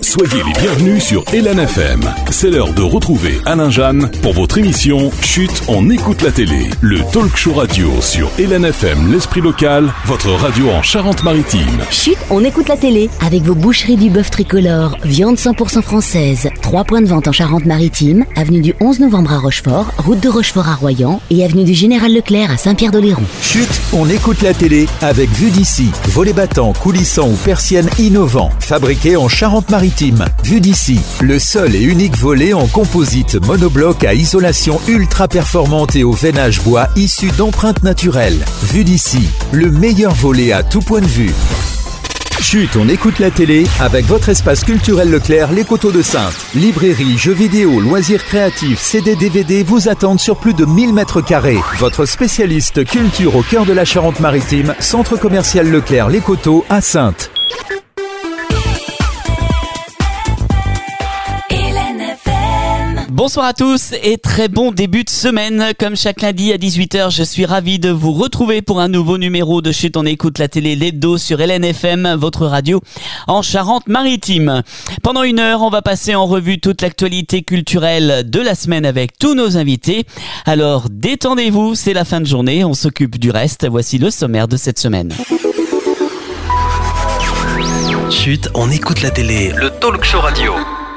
Soyez les bienvenus sur Hélène FM. C'est l'heure de retrouver Alain Jeanne pour votre émission Chut, on écoute la télé. Le talk show radio sur Hélène FM, l'esprit local, votre radio en Charente-Maritime. Chut, on écoute la télé avec vos boucheries du bœuf tricolore, viande 100% française. 3 points de vente en Charente-Maritime, avenue du 11 novembre à Rochefort, route de Rochefort à Royan et avenue du Général Leclerc à Saint-Pierre-d'Oléron. Chut, on écoute la télé avec Vue d'ici. Volets battants, coulissants ou persiennes innovants, fabriqués en Charente-Maritime. Vue d'ici, le seul et unique volet en composite monobloc à isolation ultra performante et au veinage bois issu d'empreintes naturelles. Vue d'ici, le meilleur volet à tout point de vue. Chut, on écoute la télé avec votre espace culturel Leclerc, les Coteaux de Saintes. Librairie, jeux vidéo, loisirs créatifs, CD, DVD vous attendent sur plus de 1000 mètres carrés. Votre spécialiste culture au cœur de la Charente-Maritime, centre commercial Leclerc, les Coteaux à Saintes. Bonsoir à tous et très bon début de semaine. Comme chaque lundi à 18h, je suis ravi de vous retrouver pour un nouveau numéro de Chut, on écoute la télé, l'hebdo sur Hélène FM, votre radio en Charente-Maritime. Pendant une heure, on va passer en revue toute l'actualité culturelle de la semaine avec tous nos invités. Alors détendez-vous, c'est la fin de journée, on s'occupe du reste. Voici le sommaire de cette semaine. Chut, on écoute la télé, le talk show radio.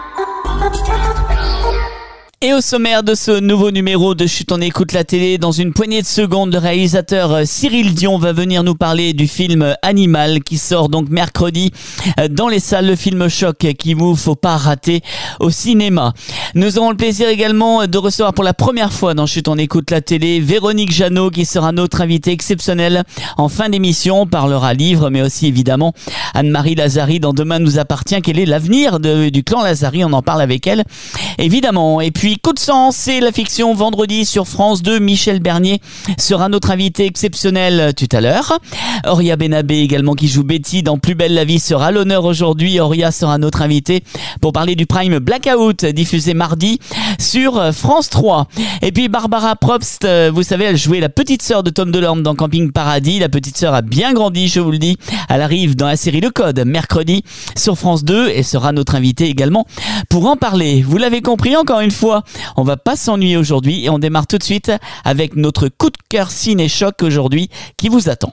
Et au sommaire de ce nouveau numéro de Chut, on écoute la télé, dans une poignée de secondes, le réalisateur Cyril Dion va venir nous parler du film Animal qui sort donc mercredi dans les salles, le film choc qu'il vous faut pas rater au cinéma. Nous aurons le plaisir également de recevoir pour la première fois dans Chut, on écoute la télé Véronique Jeannot qui sera notre invitée exceptionnelle en fin d'émission. On parlera livre mais aussi évidemment Anne-Marie Lazari dans Demain nous appartient. Quel est l'avenir du clan Lazari? On en parle avec elle évidemment. Et puis Coup de sang, c'est la fiction vendredi sur France 2. Michel Bernier sera notre invité exceptionnel tout à l'heure. Auria Benabé également qui joue Betty dans Plus belle la vie sera à l'honneur aujourd'hui. Auria sera notre invité pour parler du Prime Blackout diffusé mardi sur France 3. Et puis Barbara Probst, vous savez, elle jouait la petite sœur de Tom Delorme dans Camping Paradis. La petite sœur a bien grandi, je vous le dis. Elle arrive dans la série Le Code mercredi sur France 2 et sera notre invité également pour en parler. Vous l'avez compris, encore une fois, on va pas s'ennuyer aujourd'hui et on démarre tout de suite avec notre coup de cœur ciné-choc aujourd'hui qui vous attend.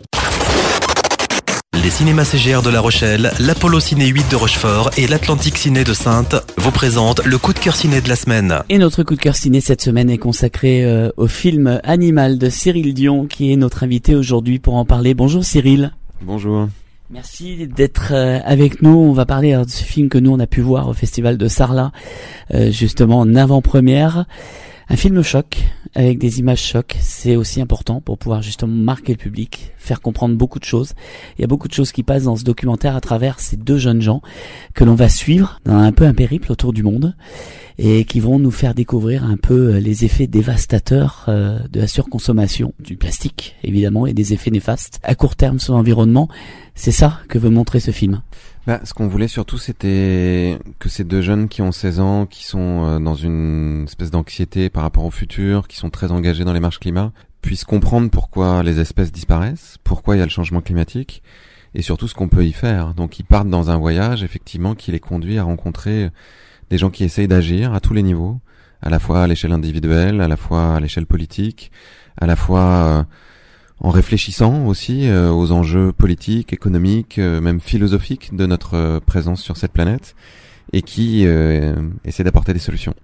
Les cinémas CGR de La Rochelle, l'Apollo Ciné 8 de Rochefort et l'Atlantique Ciné de Saintes vous présentent le coup de cœur ciné de la semaine. Et notre coup de cœur ciné cette semaine est consacré au film Animal de Cyril Dion qui est notre invité aujourd'hui pour en parler. Bonjour Cyril. Bonjour. Merci d'être avec nous. On va parler de ce film que nous on a pu voir au festival de Sarlat, justement en avant-première. Un film choc, avec des images chocs, c'est aussi important pour pouvoir justement marquer le public, faire comprendre beaucoup de choses. Il y a beaucoup de choses qui passent dans ce documentaire à travers ces deux jeunes gens que l'on va suivre dans un peu un périple autour du monde et qui vont nous faire découvrir un peu les effets dévastateurs de la surconsommation du plastique, évidemment, et des effets néfastes à court terme sur l'environnement. C'est ça que veut montrer ce film. Ce qu'on voulait surtout, c'était que ces deux jeunes qui ont 16 ans, qui sont dans une espèce d'anxiété par rapport au futur, qui sont très engagés dans les marches climat, puissent comprendre pourquoi les espèces disparaissent, pourquoi il y a le changement climatique, et surtout ce qu'on peut y faire. Donc ils partent dans un voyage, effectivement, qui les conduit à rencontrer des gens qui essayent d'agir à tous les niveaux, à la fois à l'échelle individuelle, à la fois à l'échelle politique, à la fois en réfléchissant aussi aux enjeux politiques, économiques, même philosophiques de notre présence sur cette planète, et qui essaient d'apporter des solutions.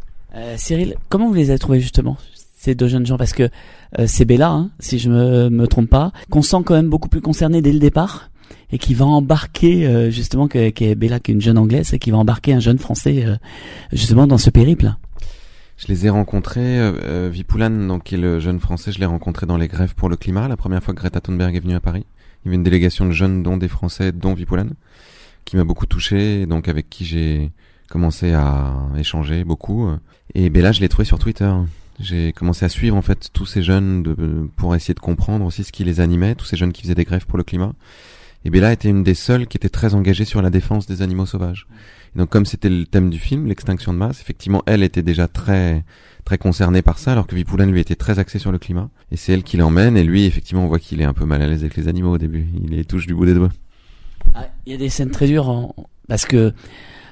Cyril, comment vous les avez trouvés justement, ces deux jeunes gens? Parce que c'est Bella, hein, si je me trompe pas, qu'on sent quand même beaucoup plus concernée dès le départ, et qui va embarquer justement, qui est Bella, qui est une jeune anglaise, et qui va embarquer un jeune français justement dans ce périple. Je les ai rencontrés, Vipoulan, donc qui est le jeune français, je l'ai rencontré dans les grèves pour le climat, la première fois que Greta Thunberg est venue à Paris. Il y avait une délégation de jeunes, dont des Français, dont Vipoulan, qui m'a beaucoup touché, et donc avec qui j'ai commencé à échanger beaucoup. Et Bella, je l'ai trouvé sur Twitter. J'ai commencé à suivre en fait tous ces jeunes pour essayer de comprendre aussi ce qui les animait, tous ces jeunes qui faisaient des grèves pour le climat. Et Bella était une des seules qui était très engagée sur la défense des animaux sauvages. Et donc comme c'était le thème du film, l'extinction de masse, effectivement elle était déjà très très concernée par ça, alors que Vipoulan lui était très axé sur le climat. Et c'est elle qui l'emmène, et lui effectivement on voit qu'il est un peu mal à l'aise avec les animaux au début, il les touche du bout des doigts. Il y a des scènes très dures parce que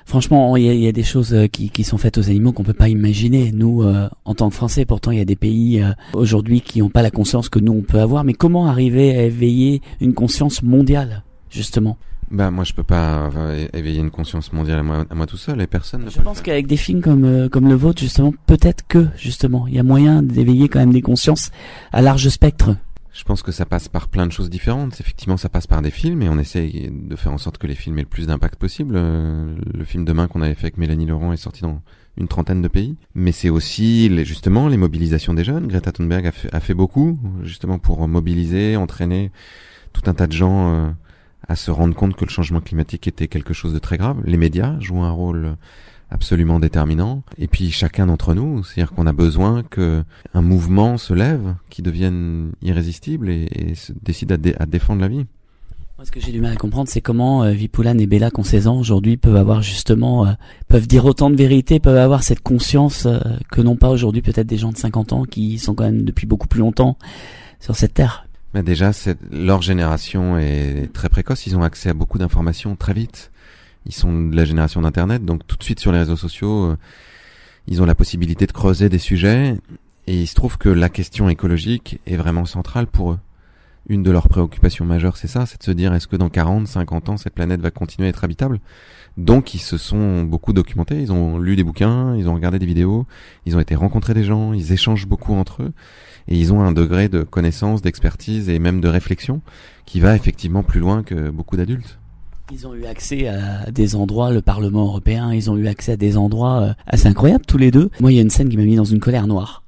Franchement, il y a des choses qui sont faites aux animaux qu'on peut pas imaginer. Nous, en tant que Français, pourtant, il y a des pays aujourd'hui qui n'ont pas la conscience que nous on peut avoir. Mais comment arriver à éveiller une conscience mondiale, justement? Moi, je peux pas éveiller une conscience mondiale à moi tout seul, et personne. Je pense qu'avec des films comme le vôtre, justement, peut-être que justement, il y a moyen d'éveiller quand même des consciences à large spectre. Je pense que ça passe par plein de choses différentes. Effectivement, ça passe par des films et on essaye de faire en sorte que les films aient le plus d'impact possible. Le film Demain qu'on avait fait avec Mélanie Laurent est sorti dans une 30aine de pays. Mais c'est aussi justement les mobilisations des jeunes. Greta Thunberg a fait beaucoup justement pour mobiliser, entraîner tout un tas de gens à se rendre compte que le changement climatique était quelque chose de très grave. Les médias jouent un rôle absolument déterminant. Et puis chacun d'entre nous, c'est-à-dire qu'on a besoin que un mouvement se lève, qui devienne irrésistible et se décide à défendre la vie. Moi, ce que j'ai du mal à comprendre, c'est comment Vipoulane et Bella, qui ont 16 ans aujourd'hui, peuvent avoir justement, peuvent dire autant de vérité, peuvent avoir cette conscience que n'ont pas aujourd'hui peut-être des gens de 50 ans qui sont quand même depuis beaucoup plus longtemps sur cette terre. Mais déjà, leur génération est très précoce, ils ont accès à beaucoup d'informations très vite. Ils sont de la génération d'Internet, donc tout de suite sur les réseaux sociaux, ils ont la possibilité de creuser des sujets, et il se trouve que la question écologique est vraiment centrale pour eux. Une de leurs préoccupations majeures, c'est ça, c'est de se dire, est-ce que dans 40, 50 ans, cette planète va continuer à être habitable? Donc ils se sont beaucoup documentés, ils ont lu des bouquins, ils ont regardé des vidéos, ils ont été rencontrer des gens, ils échangent beaucoup entre eux, et ils ont un degré de connaissance, d'expertise et même de réflexion qui va effectivement plus loin que beaucoup d'adultes. Ils ont eu accès à des endroits, le Parlement européen, ils ont eu accès à des endroits assez incroyables tous les deux. Moi, il y a une scène qui m'a mis dans une colère noire.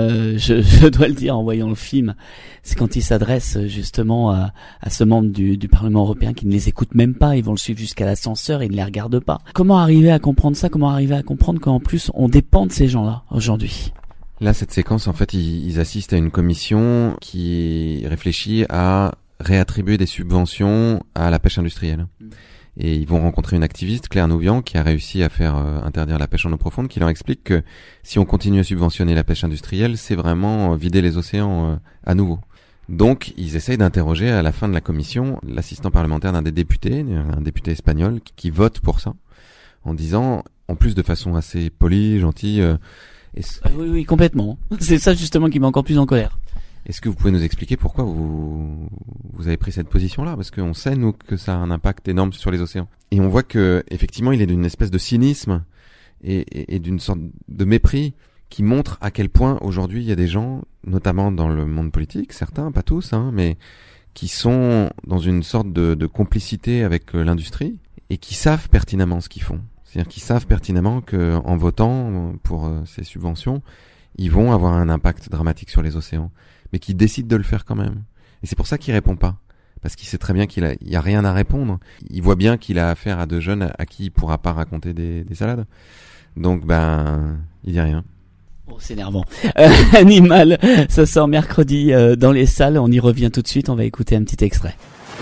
Je dois le dire en voyant le film. C'est quand ils s'adressent justement à ce membre du Parlement européen qui ne les écoute même pas. Ils vont le suivre jusqu'à l'ascenseur et ils ne les regardent pas. Comment arriver à comprendre ça? Comment arriver à comprendre qu'en plus on dépend de ces gens-là aujourd'hui? Là, cette séquence, en fait, ils assistent à une commission qui réfléchit à réattribuer des subventions à la pêche industrielle. Et ils vont rencontrer une activiste, Claire Nouvian, qui a réussi à faire interdire la pêche en eau profonde, qui leur explique que si on continue à subventionner la pêche industrielle, c'est vraiment vider les océans à nouveau. Donc, ils essayent d'interroger à la fin de la commission l'assistant parlementaire d'un des députés, un député espagnol, qui vote pour ça, en disant, en plus de façon assez polie, gentille... Oui, complètement. C'est ça justement qui met encore plus en colère. Est-ce que vous pouvez nous expliquer pourquoi vous avez pris cette position-là? Parce qu'on sait, nous, que ça a un impact énorme sur les océans. Et on voit que, effectivement, il est d'une espèce de cynisme et d'une sorte de mépris qui montre à quel point, aujourd'hui, il y a des gens, notamment dans le monde politique, certains, pas tous, mais qui sont dans une sorte de complicité avec l'industrie et qui savent pertinemment ce qu'ils font. C'est-à-dire qu'ils savent pertinemment que, en votant pour ces subventions, ils vont avoir un impact dramatique sur les océans, mais qui décide de le faire quand même. Et c'est pour ça qu'il répond pas. Parce qu'il sait très bien qu'il y a rien à répondre. Il voit bien qu'il a affaire à deux jeunes à qui il pourra pas raconter des salades. Donc, il dit rien. Bon, c'est énervant. Animal, ça sort mercredi dans les salles. On y revient tout de suite. On va écouter un petit extrait.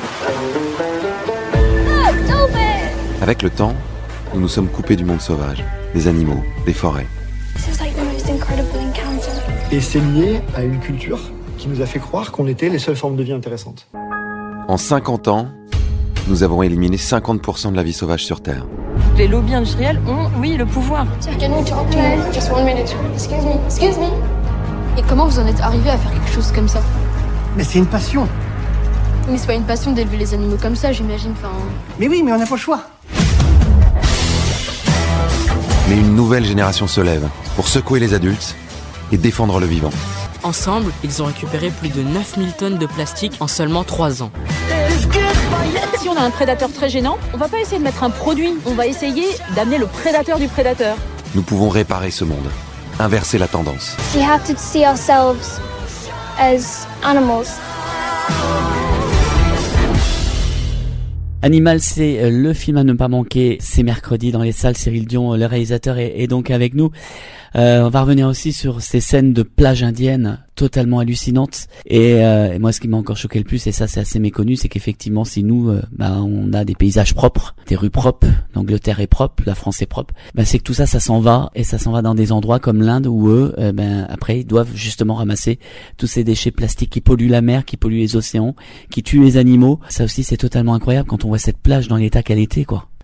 Avec le temps, nous nous sommes coupés du monde sauvage, des animaux, des forêts. Et c'est lié à une culture qui nous a fait croire qu'on était les seules formes de vie intéressantes. En 50 ans, nous avons éliminé 50% de la vie sauvage sur Terre. Les lobbies industriels ont, oui, le pouvoir. Excuse me. Et comment vous en êtes arrivé à faire quelque chose comme ça? Mais c'est une passion. Mais c'est pas une passion d'élever les animaux comme ça, j'imagine. Mais oui, mais on n'a pas le choix. Mais une nouvelle génération se lève pour secouer les adultes et défendre le vivant. Ensemble, ils ont récupéré plus de 9000 tonnes de plastique en seulement 3 ans. Si on a un prédateur très gênant, on va pas essayer de mettre un produit, on va essayer d'amener le prédateur du prédateur. Nous pouvons réparer ce monde, inverser la tendance. We have to see ourselves as animals. Animal, c'est le film à ne pas manquer. C'est mercredi dans les salles. Cyril Dion, le réalisateur, est donc avec nous. On va revenir aussi sur ces scènes de plage indienne totalement hallucinantes. Et moi, ce qui m'a encore choqué le plus, et ça c'est assez méconnu, c'est qu'effectivement, si nous, on a des paysages propres, des rues propres, l'Angleterre est propre, la France est propre, c'est que tout ça, ça s'en va, et ça s'en va dans des endroits comme l'Inde où eux, après, ils doivent justement ramasser tous ces déchets plastiques qui polluent la mer, qui polluent les océans, qui tuent les animaux. Ça aussi, c'est totalement incroyable quand on voit cette plage dans l'état qu'elle était, quoi.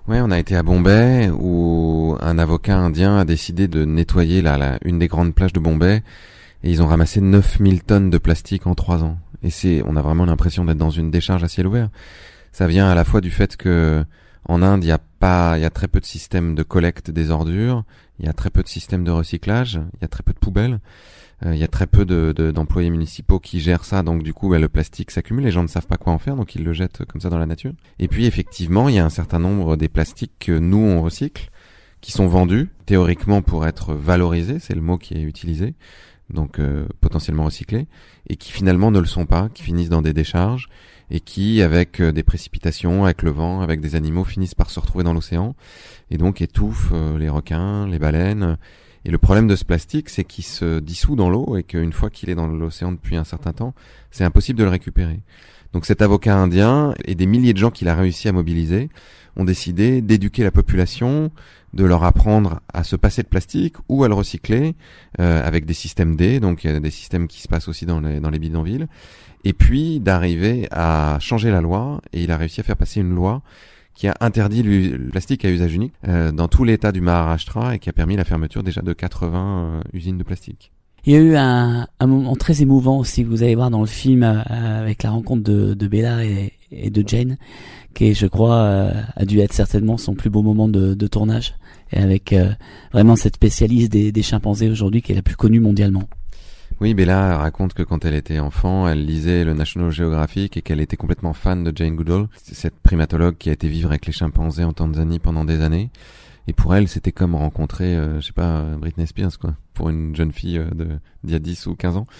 Ouais, on a été à Bombay où un avocat indien a décidé de nettoyer une des grandes plages de Bombay et ils ont ramassé 9000 tonnes de plastique en 3 ans. Et on a vraiment l'impression d'être dans une décharge à ciel ouvert. Ça vient à la fois du fait que en Inde, il y a très peu de systèmes de collecte des ordures, il y a très peu de systèmes de recyclage, il y a très peu de poubelles. Il y a très peu d'employés municipaux qui gèrent ça, donc du coup le plastique s'accumule, les gens ne savent pas quoi en faire, donc ils le jettent comme ça dans la nature. Et puis effectivement, il y a un certain nombre des plastiques que nous on recycle, qui sont vendus théoriquement pour être valorisés, c'est le mot qui est utilisé, donc potentiellement recyclés, et qui finalement ne le sont pas, qui finissent dans des décharges, et qui avec des précipitations, avec le vent, avec des animaux finissent par se retrouver dans l'océan, et donc étouffent les requins, les baleines. Et le problème de ce plastique, c'est qu'il se dissout dans l'eau et qu'une fois qu'il est dans l'océan depuis un certain temps, c'est impossible de le récupérer. Donc cet avocat indien et des milliers de gens qu'il a réussi à mobiliser ont décidé d'éduquer la population, de leur apprendre à se passer de plastique ou à le recycler avec des systèmes D, donc il y a des systèmes qui se passent aussi dans les bidonvilles, et puis d'arriver à changer la loi, et il a réussi à faire passer une loi qui a interdit le plastique à usage unique dans tout l'état du Maharashtra et qui a permis la fermeture déjà de 80 usines de plastique. Il y a eu un moment très émouvant aussi que vous allez voir dans le film avec la rencontre de Bella et de Jane, qui je crois a dû être certainement son plus beau moment de tournage, et avec vraiment cette spécialiste des chimpanzés aujourd'hui qui est la plus connue mondialement. Oui, Bella raconte que quand elle était enfant, elle lisait le National Geographic et qu'elle était complètement fan de Jane Goodall, cette primatologue qui a été vivre avec les chimpanzés en Tanzanie pendant des années. Et pour elle, c'était comme rencontrer, Britney Spears, quoi, pour une jeune fille d'il y a 10 ou 15 ans,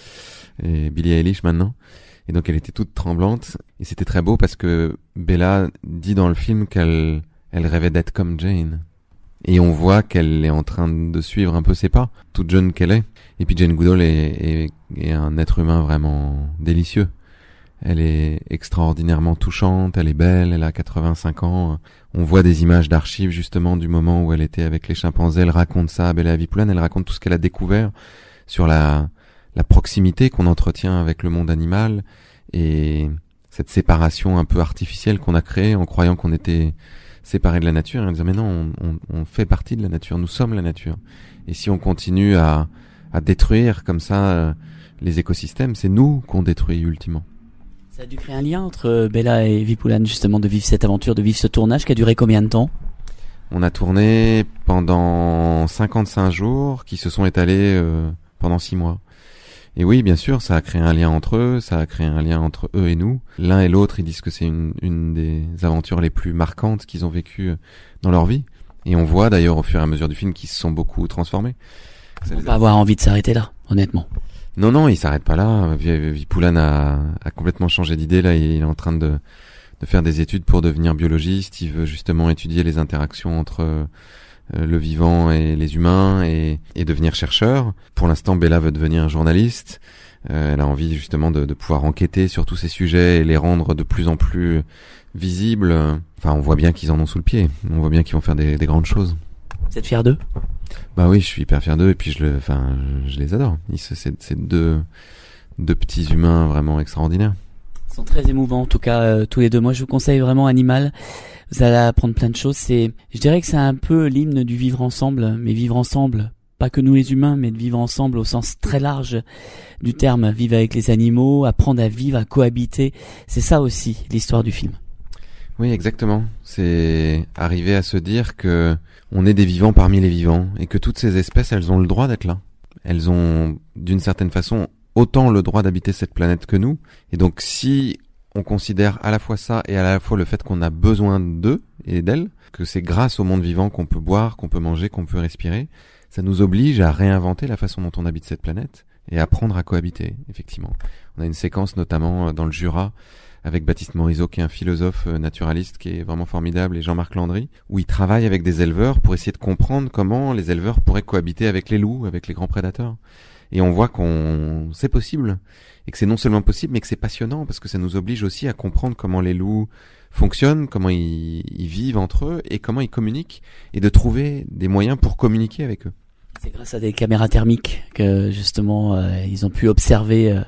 et Billie Eilish maintenant. Et donc elle était toute tremblante, et c'était très beau parce que Bella dit dans le film qu'elle rêvait d'être comme Jane. Et on voit qu'elle est en train de suivre un peu ses pas, toute jeune qu'elle est. Et puis Jane Goodall est un être humain vraiment délicieux. Elle est extraordinairement touchante, elle est belle, elle a 85 ans. On voit des images d'archives justement du moment où elle était avec les chimpanzés. Elle raconte ça à Bella Vipulan, elle raconte tout ce qu'elle a découvert sur la proximité qu'on entretient avec le monde animal et cette séparation un peu artificielle qu'on a créée en croyant qu'on était séparés de la nature, et en disant mais non, on fait partie de la nature, nous sommes la nature. Et si on continue à détruire comme ça les écosystèmes, c'est nous qu'on détruit ultimement. Ça a dû créer un lien entre Bella et Vipulan, justement, de vivre cette aventure, de vivre ce tournage qui a duré combien de temps ? On a tourné pendant 55 jours qui se sont étalés pendant 6 mois. Et oui, bien sûr, ça a créé un lien entre eux, ça a créé un lien entre eux et nous. L'un et l'autre, ils disent que c'est une des aventures les plus marquantes qu'ils ont vécues dans leur vie. Et on voit d'ailleurs au fur et à mesure du film qu'ils se sont beaucoup transformés. On va pas avoir envie de s'arrêter là, honnêtement. Non, il s'arrête pas là. Vipulan a complètement changé d'idée. Là, il est en train de faire des études pour devenir biologiste. Il veut justement étudier les interactions entre le vivant et les humains et devenir chercheur. Pour l'instant, Bella veut devenir journaliste. Elle a envie justement de pouvoir enquêter sur tous ces sujets et les rendre de plus en plus visibles. Enfin, on voit bien qu'ils en ont sous le pied. On voit bien qu'ils vont faire des grandes choses. Vous êtes fier d'eux ? Bah oui, je suis hyper fier d'eux et puis je les adore. C'est deux petits humains vraiment extraordinaires. Ils sont très émouvants, en tout cas, tous les deux. Moi, je vous conseille vraiment Animal. Vous allez apprendre plein de choses. Je dirais que c'est un peu l'hymne du vivre ensemble, mais vivre ensemble, pas que nous les humains, mais de vivre ensemble au sens très large du terme. Vivre avec les animaux, apprendre à vivre, à cohabiter. C'est ça aussi, l'histoire du film. Oui, exactement. C'est arriver à se dire que on est des vivants parmi les vivants et que toutes ces espèces, elles ont le droit d'être là. Elles ont, d'une certaine façon, autant le droit d'habiter cette planète que nous. Et donc, si on considère à la fois ça et à la fois le fait qu'on a besoin d'eux et d'elles, que c'est grâce au monde vivant qu'on peut boire, qu'on peut manger, qu'on peut respirer, ça nous oblige à réinventer la façon dont on habite cette planète et à apprendre à cohabiter, effectivement. On a une séquence notamment dans le Jura avec Baptiste Morisot, qui est un philosophe naturaliste qui est vraiment formidable, et Jean-Marc Landry, où il travaille avec des éleveurs pour essayer de comprendre comment les éleveurs pourraient cohabiter avec les loups, avec les grands prédateurs. Et on voit c'est possible, et que c'est non seulement possible, mais que c'est passionnant, parce que ça nous oblige aussi à comprendre comment les loups fonctionnent, comment ils vivent entre eux, et comment ils communiquent, et de trouver des moyens pour communiquer avec eux. C'est grâce à des caméras thermiques que, justement, ils ont pu observer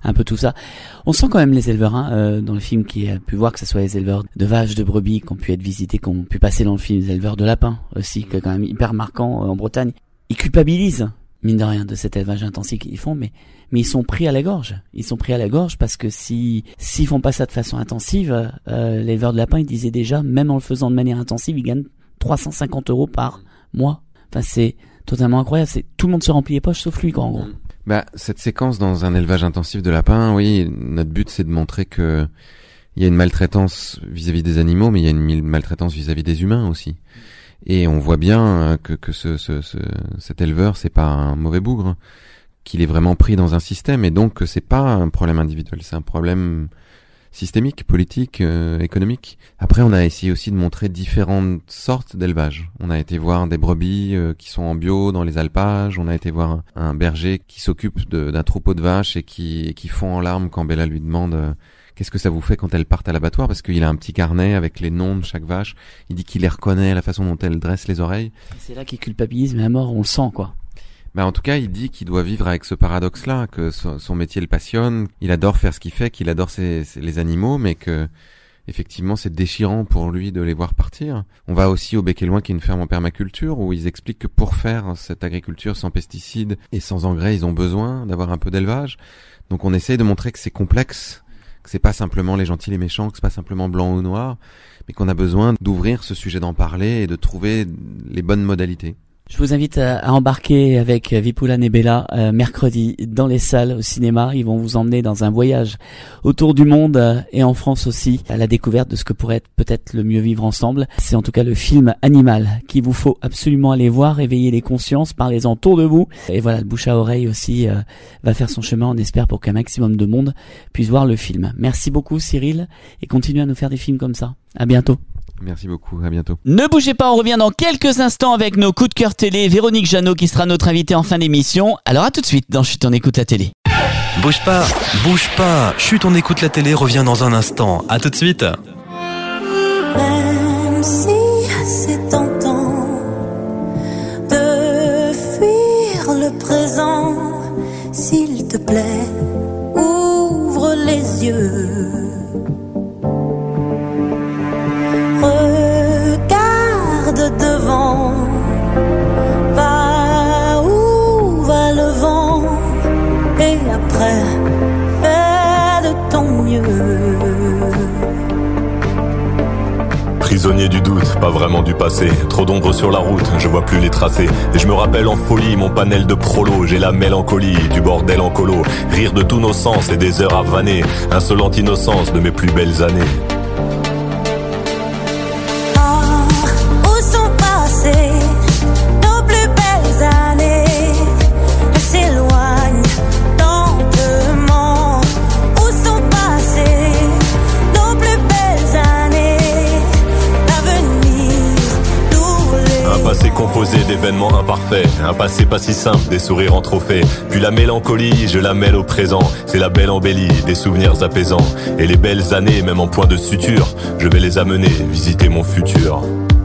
un peu tout ça. On sent quand même les éleveurs, dans le film, qui a pu voir que ce soit les éleveurs de vaches, de brebis, qui ont pu être visités, qui ont pu passer dans le film, les éleveurs de lapins aussi, qui est quand même hyper marquant en Bretagne. Ils culpabilisent, mine de rien, de cet élevage intensif qu'ils font, mais ils sont pris à la gorge. Ils sont pris à la gorge parce que s'ils font pas ça de façon intensive, l'éleveur de lapins, il disait déjà, même en le faisant de manière intensive, il gagne 350 € par mois. Enfin, c'est totalement incroyable. Tout le monde se remplit les poches sauf lui, quoi, en gros. Bah, cette séquence dans un élevage intensif de lapins, oui, notre but, c'est de montrer que il y a une maltraitance vis-à-vis des animaux, mais il y a une maltraitance vis-à-vis des humains aussi. Et on voit bien que cet éleveur, c'est pas un mauvais bougre, qu'il est vraiment pris dans un système, et donc c'est pas un problème individuel, c'est un problème systémique, politique, économique. Après, on a essayé aussi de montrer différentes sortes d'élevage. On a été voir des brebis qui sont en bio dans les alpages, on a été voir un berger qui s'occupe d'un troupeau de vaches et qui fond en larmes quand Bella lui demande qu'est-ce que ça vous fait quand elles partent à l'abattoir, parce qu'il a un petit carnet avec les noms de chaque vache. Il dit qu'il les reconnaît, la façon dont elles dressent les oreilles. C'est là qu'il culpabilise, mais à mort, on le sent, quoi. Bah, en tout cas, il dit qu'il doit vivre avec ce paradoxe-là, que son métier le passionne, il adore faire ce qu'il fait, qu'il adore les animaux, mais que, effectivement, c'est déchirant pour lui de les voir partir. On va aussi au Bec et Loin, qui est une ferme en permaculture, où ils expliquent que pour faire cette agriculture sans pesticides et sans engrais, ils ont besoin d'avoir un peu d'élevage. Donc on essaye de montrer que c'est complexe, que c'est pas simplement les gentils, les méchants, que c'est pas simplement blanc ou noir, mais qu'on a besoin d'ouvrir ce sujet, d'en parler et de trouver les bonnes modalités. Je vous invite à embarquer avec Vipoulane et Bella mercredi dans les salles au cinéma. Ils vont vous emmener dans un voyage autour du monde et en France aussi, à la découverte de ce que pourrait être peut-être le mieux vivre ensemble. C'est en tout cas le film Animal qu'il vous faut absolument aller voir, éveiller les consciences, parlez-en autour de vous. Et voilà, le bouche à oreille aussi va faire son chemin, on espère, pour qu'un maximum de monde puisse voir le film. Merci beaucoup Cyril, et continuez à nous faire des films comme ça. À bientôt. Merci beaucoup, à bientôt. Ne bougez pas, on revient dans quelques instants avec nos coups de cœur télé. Véronique Jeannot qui sera notre invitée en fin d'émission. Alors à tout de suite dans Chut, on écoute la télé. Bouge pas, Chut, on écoute la télé revient dans un instant. À tout de suite. Même si c'est tentant de fuir le présent, s'il te plaît, ouvre les yeux. Regarde devant, va où va le vent, et après, fais de ton mieux. Prisonnier du doute, pas vraiment du passé. Trop d'ombre sur la route, je vois plus les tracés. Et je me rappelle en folie mon panel de prolo. J'ai la mélancolie du bordel en colo. Rire de tous nos sens et des heures à vanner. Insolente innocence de mes plus belles années. Nos plus belles années, elles s'éloignent lentement. Où sont passées nos plus belles années? L'avenir nous les... Un passé composé d'événements imparfaits. Un passé pas si simple, des sourires en trophée. Puis la mélancolie, je la mêle au présent. C'est la belle embellie, des souvenirs apaisants. Et les belles années, même en point de suture, je vais les amener visiter mon futur.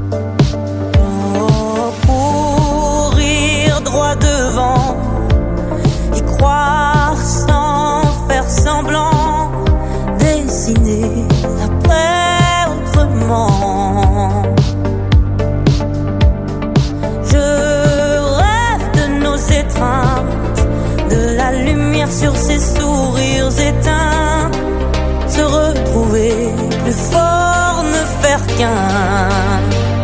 Devant, y croire sans faire semblant, dessiner l'après autrement. Je rêve de nos étreintes, de la lumière sur ces sourires éteints, se retrouver plus fort, ne faire qu'un.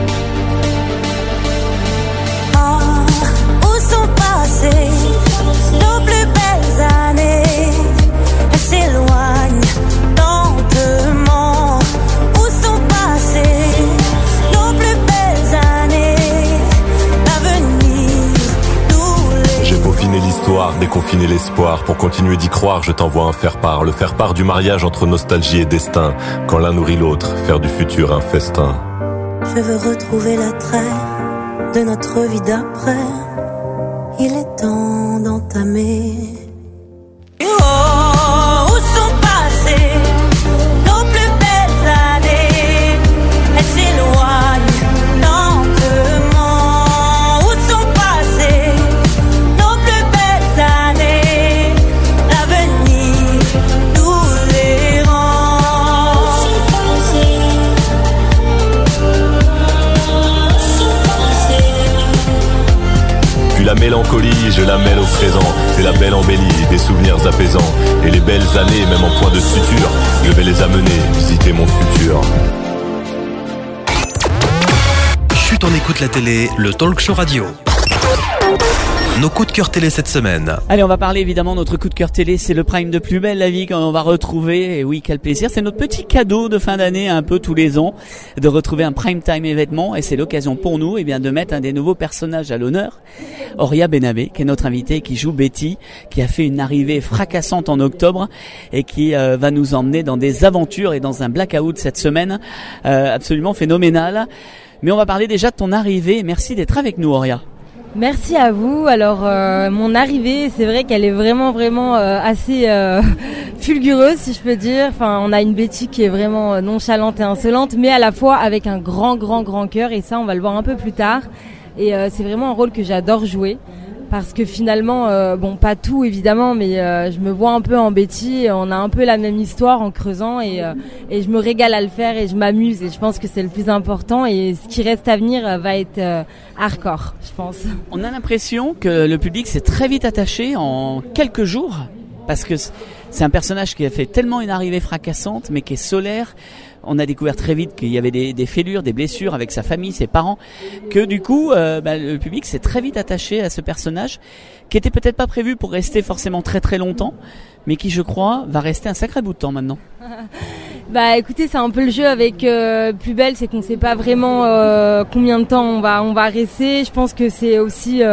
Nos plus belles années, elles s'éloignent lentement. Où sont passées nos plus belles années? L'avenir nous les... J'ai peaufiné l'histoire, déconfiné l'espoir. Pour continuer d'y croire, je t'envoie un faire-part. Le faire-part du mariage entre nostalgie et destin. Quand l'un nourrit l'autre, faire du futur un festin. Je veux retrouver l'attrait de notre vie d'après. Il est temps d'entamer. Oh, où sont passées nos plus belles années? Elles s'éloignent lentement. Où sont passées nos plus belles années? L'avenir mélancolie, je la mêle au présent. C'est la belle embellie, des souvenirs apaisants. Et les belles années, même en point de suture, je vais les amener visiter mon futur. Chut, on écoute la télé, le talk show radio. Nos coups de cœur télé cette semaine. Allez, on va parler évidemment de notre coup de cœur télé, c'est le prime de Plus belle la vie qu'on va retrouver. Et oui, quel plaisir, c'est notre petit cadeau de fin d'année un peu tous les ans de retrouver un prime time événement, et c'est l'occasion pour nous de mettre un des nouveaux personnages à l'honneur, Horia Benabé, qui est notre invitée, qui joue Betty, qui a fait une arrivée fracassante en octobre et qui va nous emmener dans des aventures et dans un blackout cette semaine absolument phénoménal. Mais on va parler déjà de ton arrivée. Merci d'être avec nous, Horia. Merci à vous. Alors mon arrivée, c'est vrai qu'elle est vraiment assez fulgureuse, si je peux dire. Enfin, on a une Betty qui est vraiment nonchalante et insolente, mais à la fois avec un grand cœur, et ça on va le voir un peu plus tard. Et c'est vraiment un rôle que j'adore jouer, parce que finalement, bon, pas tout évidemment, mais je me vois un peu en Betty, on a un peu la même histoire en creusant, et je me régale à le faire et je m'amuse, et je pense que c'est le plus important, et ce qui reste à venir va être hardcore, je pense. On a l'impression que le public s'est très vite attaché en quelques jours, parce que c'est un personnage qui a fait tellement une arrivée fracassante, mais qui est solaire. On a découvert très vite qu'il y avait des fêlures, des blessures avec sa famille, ses parents, que du coup, le public s'est très vite attaché à ce personnage, qui était peut-être pas prévu pour rester forcément très longtemps, mais qui, je crois, va rester un sacré bout de temps maintenant. Bah écoutez, c'est un peu le jeu avec Plus belle, c'est qu'on sait pas vraiment combien de temps on va rester. Je pense que c'est aussi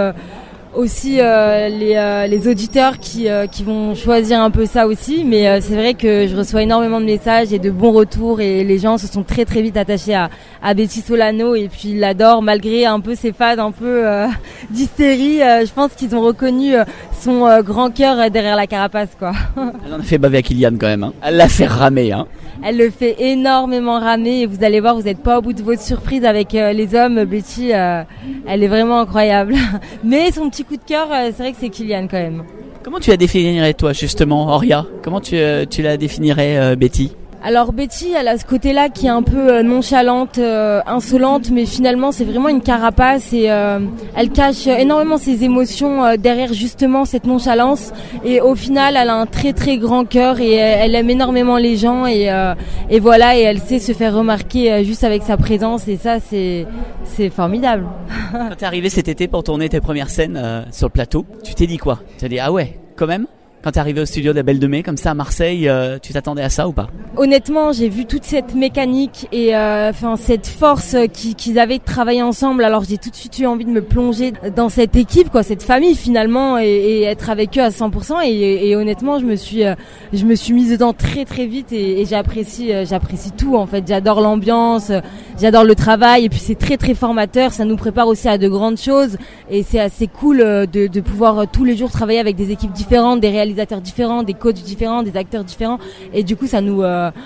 les auditeurs qui vont choisir un peu ça aussi, mais c'est vrai que je reçois énormément de messages et de bons retours, et les gens se sont très vite attachés à Betty Solano, et puis ils l'adorent malgré un peu ses phases un peu d'hystérie. Je pense qu'ils ont reconnu son grand cœur derrière la carapace, quoi. Elle en a fait baver à Kylian quand même, hein. Elle l'a fait ramer, hein. Elle le fait énormément ramer, et vous allez voir, vous n'êtes pas au bout de votre surprise avec les hommes. Betty, elle est vraiment incroyable. Mais son petit coup de cœur, c'est vrai que c'est Kylian quand même. Comment tu la définirais toi justement, Horia ? Comment tu la définirais, Betty ? Alors Betty, elle a ce côté-là qui est un peu nonchalante, insolente, mais finalement c'est vraiment une carapace, et elle cache énormément ses émotions derrière justement cette nonchalance, et au final elle a un très grand cœur, et elle aime énormément les gens, et voilà, et elle sait se faire remarquer juste avec sa présence, et ça c'est formidable. Quand t'es arrivée cet été pour tourner tes premières scènes sur le plateau, tu t'es dit quoi ? Tu t'es dit ah ouais, quand même ? Quand t'es arrivé au studio de la Belle de Mai, comme ça à Marseille, tu t'attendais à ça ou pas ? Honnêtement, j'ai vu toute cette mécanique et cette force qu'ils avaient de travailler ensemble. Alors j'ai tout de suite eu envie de me plonger dans cette équipe, quoi, cette famille finalement, et être avec eux à 100%. Et honnêtement, je me suis mise dedans très vite, et j'apprécie tout en fait. J'adore l'ambiance, j'adore le travail, et puis c'est très formateur. Ça nous prépare aussi à de grandes choses, et c'est assez cool de pouvoir tous les jours travailler avec des équipes différentes, des réalisateurs différents, des coachs différents, des acteurs différents, et du coup ça nous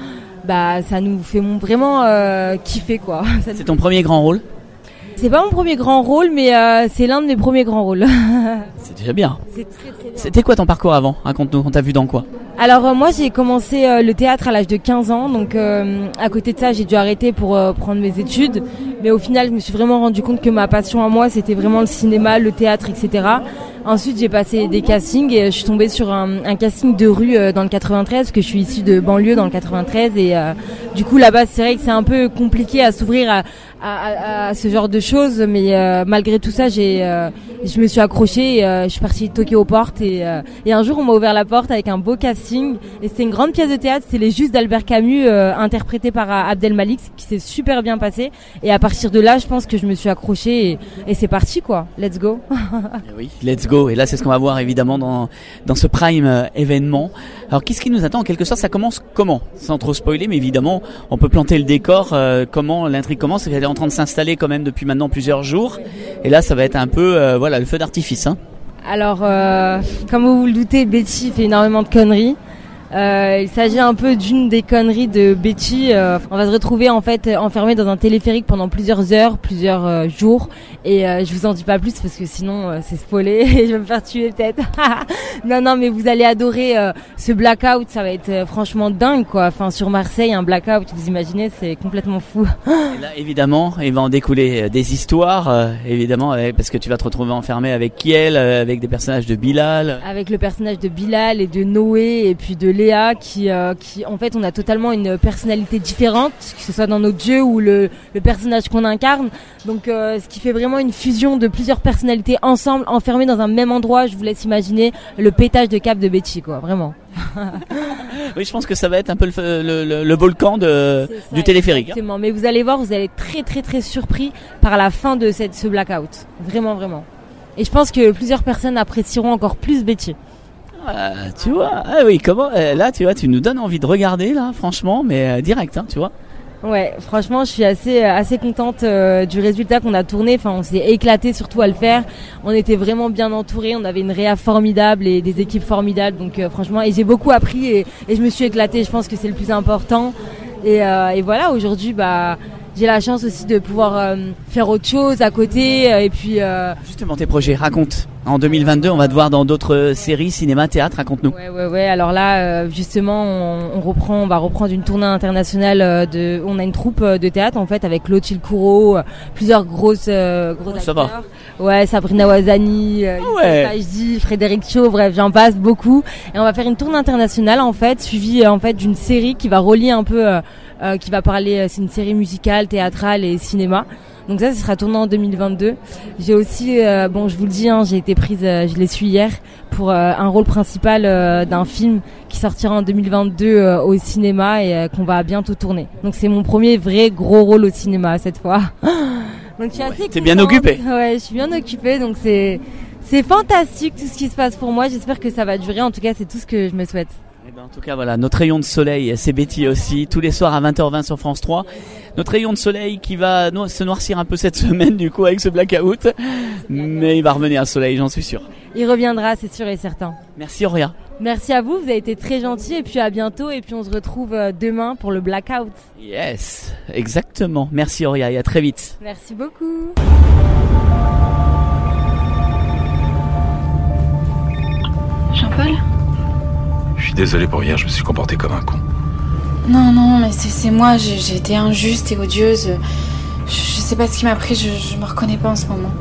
fait vraiment kiffer, quoi. C'est ton premier grand rôle ? C'est pas mon premier grand rôle, mais c'est l'un de mes premiers grands rôles. C'est déjà bien. C'est très bien. C'était quoi ton parcours avant ? Raconte-nous, on t'a vu dans quoi ? Alors moi j'ai commencé le théâtre à l'âge de 15 ans, donc à côté de ça j'ai dû arrêter pour prendre mes études, mais au final je me suis vraiment rendu compte que ma passion à moi c'était vraiment le cinéma, le théâtre, etc. Ensuite j'ai passé des castings, et je suis tombée sur un casting de rue dans le 93, parce que je suis issue de banlieue dans le 93, et du coup là-bas c'est vrai que c'est un peu compliqué à s'ouvrir à ce genre de choses, mais malgré tout ça je me suis accrochée, et je suis partie toquer aux portes, et un jour on m'a ouvert la porte avec un beau casting, et c'était une grande pièce de théâtre, c'est Les Justes d'Albert Camus, interprété par Abdel Malik, qui s'est super bien passé, et à partir de là je pense que je me suis accrochée, et c'est parti, quoi, let's go. Oui, let's go, et là c'est ce qu'on va voir évidemment dans ce prime événement. Alors qu'est-ce qui nous attend en quelque sorte ? Ça commence comment ? Sans trop spoiler, mais évidemment on peut planter le décor, comment l'intrigue commence, elle est en train de s'installer quand même depuis maintenant plusieurs jours, et là ça va être un peu le feu d'artifice, hein. Alors comme vous le doutez, Betty fait énormément de conneries. Il s'agit un peu d'une des conneries de Betty. On va se retrouver en fait enfermé dans un téléphérique pendant plusieurs heures, plusieurs jours. Et je vous en dis pas plus parce que sinon c'est spoilé et je vais me faire tuer peut-être. Non, mais vous allez adorer ce blackout. Ça va être franchement dingue quoi. Enfin sur Marseille, un blackout, vous imaginez, c'est complètement fou. Et là évidemment, il va en découler des histoires, évidemment, parce que tu vas te retrouver enfermé avec Kiel, avec des personnages de Bilal. Avec le personnage de Bilal et de Noé et puis de Léa qui en fait on a totalement une personnalité différente, que ce soit dans notre jeu ou le personnage qu'on incarne. Donc ce qui fait vraiment une fusion de plusieurs personnalités ensemble, enfermées dans un même endroit. Je vous laisse imaginer le pétage de câble de Betty quoi, vraiment. Oui, je pense que ça va être un peu le volcan du téléphérique. Exactement, mais vous allez voir, vous allez être très très très surpris par la fin de ce blackout. Vraiment, vraiment. Et je pense que plusieurs personnes apprécieront encore plus Betty. Tu vois, oui, comment là, tu vois, tu nous donnes envie de regarder là, franchement, mais direct, hein, tu vois. Ouais, franchement, je suis assez contente du résultat qu'on a tourné. Enfin, on s'est éclaté surtout à le faire. On était vraiment bien entourés. On avait une réa formidable et des équipes formidables. Donc franchement, et j'ai beaucoup appris et je me suis éclatée. Je pense que c'est le plus important. Et voilà, aujourd'hui, j'ai la chance aussi de pouvoir faire autre chose à côté et puis justement tes projets, raconte. En 2022, on va te voir dans d'autres séries, cinéma, théâtre, raconte-nous. Ouais. Alors là, justement, on va reprendre une tournée internationale on a une troupe de théâtre en fait avec Clotilde Courreau, plusieurs gros acteurs. Ouais, Sabrina Ouazani, Fajdi, Frédéric Cho, bref, j'en passe beaucoup. Et on va faire une tournée internationale en fait, suivie en fait d'une série qui va relier un peu qui va parler, c'est une série musicale, théâtrale et cinéma. Donc ça sera tourné en 2022. J'ai aussi, je vous le dis, j'ai été prise, je l'ai su hier, pour un rôle principal d'un film qui sortira en 2022 au cinéma et qu'on va bientôt tourner. Donc c'est mon premier vrai gros rôle au cinéma cette fois. Donc je suis assez contente. T'es bien occupée. Ouais, je suis bien occupée, donc c'est fantastique tout ce qui se passe pour moi. J'espère que ça va durer. En tout cas, c'est tout ce que je me souhaite. En tout cas, voilà, notre rayon de soleil, c'est Betty aussi, tous les soirs à 20h20 sur France 3. Notre rayon de soleil qui va se noircir un peu cette semaine, du coup, avec ce blackout. Mais il va revenir à soleil, j'en suis sûr. Il reviendra, c'est sûr et certain. Merci Auria. Merci à vous avez été très gentils et puis à bientôt. Et puis on se retrouve demain pour le blackout. Yes, exactement. Merci Auria et à très vite. Merci beaucoup. Jean-Paul ? Je suis désolé pour hier, je me suis comporté comme un con. Non, mais c'est moi, j'ai été injuste et odieuse. Je sais pas ce qui m'a pris, je me reconnais pas en ce moment.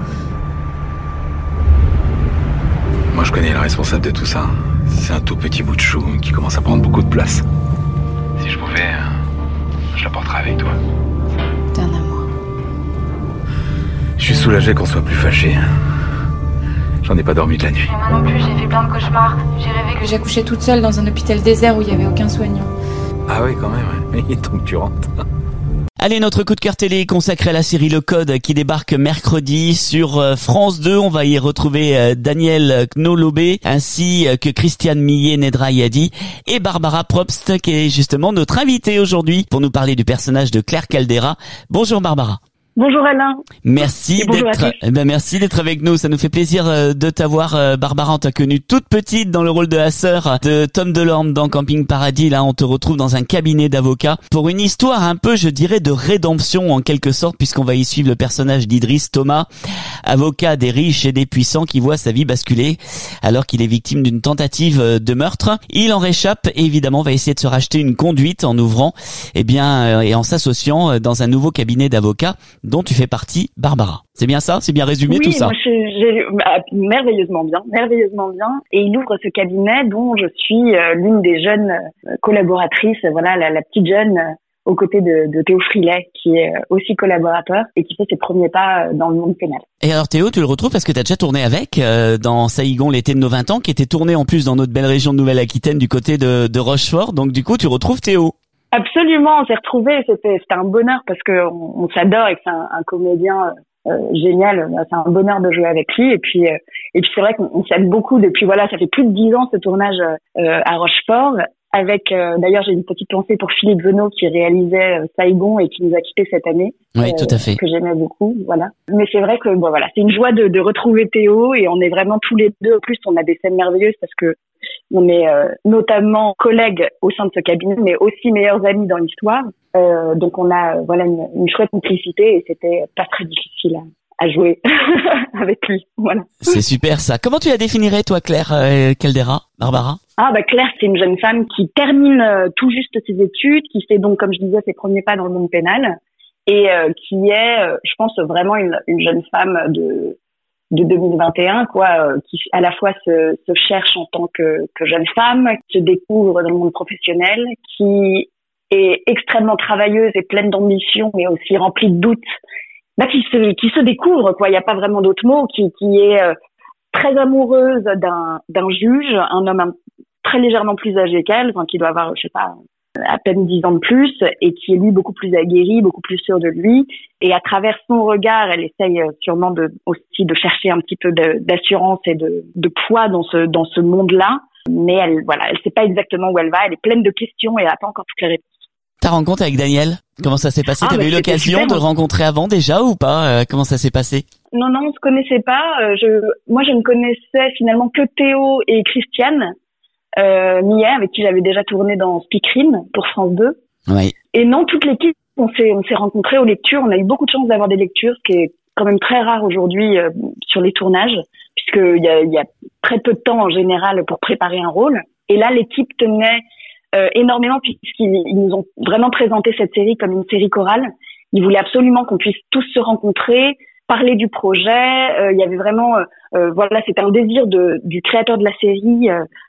Moi je connais le responsable de tout ça. C'est un tout petit bout de chou qui commence à prendre beaucoup de place. Si je pouvais, je la porterais avec toi. D'un amour. Je suis soulagé qu'on soit plus fâchés. J'en ai pas dormi de la nuit. Moi non plus, j'ai fait plein de cauchemars. J'ai rêvé que j'accouchais toute seule dans un hôpital désert où il y avait aucun soignant. Ah oui, quand même, ouais. Donc tu rentres. Allez, notre coup de cœur télé consacré à la série Le Code qui débarque mercredi sur France 2. On va y retrouver Daniel Knolobé ainsi que Christiane Millet-Nedrayadi et Barbara Probst qui est justement notre invitée aujourd'hui pour nous parler du personnage de Claire Caldera. Bonjour Barbara. Bonjour Alain. Merci d'être avec nous. Ça nous fait plaisir de t'avoir, Barbara. On t'a connue toute petite dans le rôle de la sœur de Tom Delorme dans Camping Paradis. Là, on te retrouve dans un cabinet d'avocats pour une histoire un peu, je dirais, de rédemption en quelque sorte, puisqu'on va y suivre le personnage d'Idriss Thomas, avocat des riches et des puissants qui voit sa vie basculer alors qu'il est victime d'une tentative de meurtre. Il en réchappe et évidemment va essayer de se racheter une conduite en ouvrant, et en s'associant dans un nouveau cabinet d'avocats dont tu fais partie, Barbara. C'est bien ça? C'est bien résumé tout ça? Oui, moi merveilleusement bien. Et il ouvre ce cabinet dont je suis l'une des jeunes collaboratrices, voilà, la petite jeune aux côtés de Théo Frilet, qui est aussi collaborateur et qui fait ses premiers pas dans le monde pénal. Et alors Théo, tu le retrouves parce que tu as déjà tourné avec dans Saïgon, l'été de nos 20 ans, qui était tourné en plus dans notre belle région de Nouvelle-Aquitaine du côté de Rochefort. Donc du coup, tu retrouves Théo. Absolument, on s'est retrouvés, c'était un bonheur parce que on s'adore et que c'est un comédien génial, c'est un bonheur de jouer avec lui et puis c'est vrai qu'on s'aide beaucoup depuis, voilà, ça fait plus de 10 ans ce tournage à Rochefort avec d'ailleurs j'ai une petite pensée pour Philippe Venot qui réalisait Saïgon et qui nous a quittés cette année. Oui, tout à fait. Que j'aimais beaucoup, voilà. Mais c'est vrai que bon voilà, c'est une joie de retrouver Théo et on est vraiment tous les deux, en plus on a des scènes merveilleuses parce que on est notamment collègues au sein de ce cabinet, mais aussi meilleurs amis dans l'histoire. Donc on a une chouette complicité et c'était pas très difficile à jouer avec lui. Voilà. C'est super ça. Comment tu la définirais toi, Claire Caldera, Barbara? Claire, c'est une jeune femme qui termine tout juste ses études, qui fait donc, comme je disais, ses premiers pas dans le monde pénal et qui est, je pense, vraiment une jeune femme de 2021, qui à la fois se cherche en tant que jeune femme, qui se découvre dans le monde professionnel, qui est extrêmement travailleuse et pleine d'ambition, mais aussi remplie de doutes, qui se découvre, quoi. Il n'y a pas vraiment d'autre mot, qui est très amoureuse d'un juge, un homme très légèrement plus âgé qu'elle, qui doit avoir, je sais pas, à peine 10 ans de plus, et qui est lui beaucoup plus aguerri, beaucoup plus sûr de lui. Et à travers son regard, elle essaye sûrement aussi de chercher un petit peu d'assurance et de poids dans ce monde-là. Mais elle sait pas exactement où elle va. Elle est pleine de questions et elle n'a pas encore toutes les réponses. Ta rencontre avec Daniel, comment ça s'est passé? T'avais eu l'occasion de le rencontrer avant déjà ou pas? Comment ça s'est passé? Non, on se connaissait pas. Moi, je ne connaissais finalement que Théo et Christiane Millet, avec qui j'avais déjà tourné dans Speakerine pour France 2. Oui. Et non, toute l'équipe, on s'est rencontrés aux lectures. On a eu beaucoup de chance d'avoir des lectures, ce qui est quand même très rare aujourd'hui sur les tournages, puisqu'il y a très peu de temps en général pour préparer un rôle. Et là, l'équipe tenait énormément, puisqu'ils nous ont vraiment présenté cette série comme une série chorale. Ils voulaient absolument qu'on puisse tous se rencontrer, parler du projet. Il y avait vraiment, c'était un désir du créateur de la série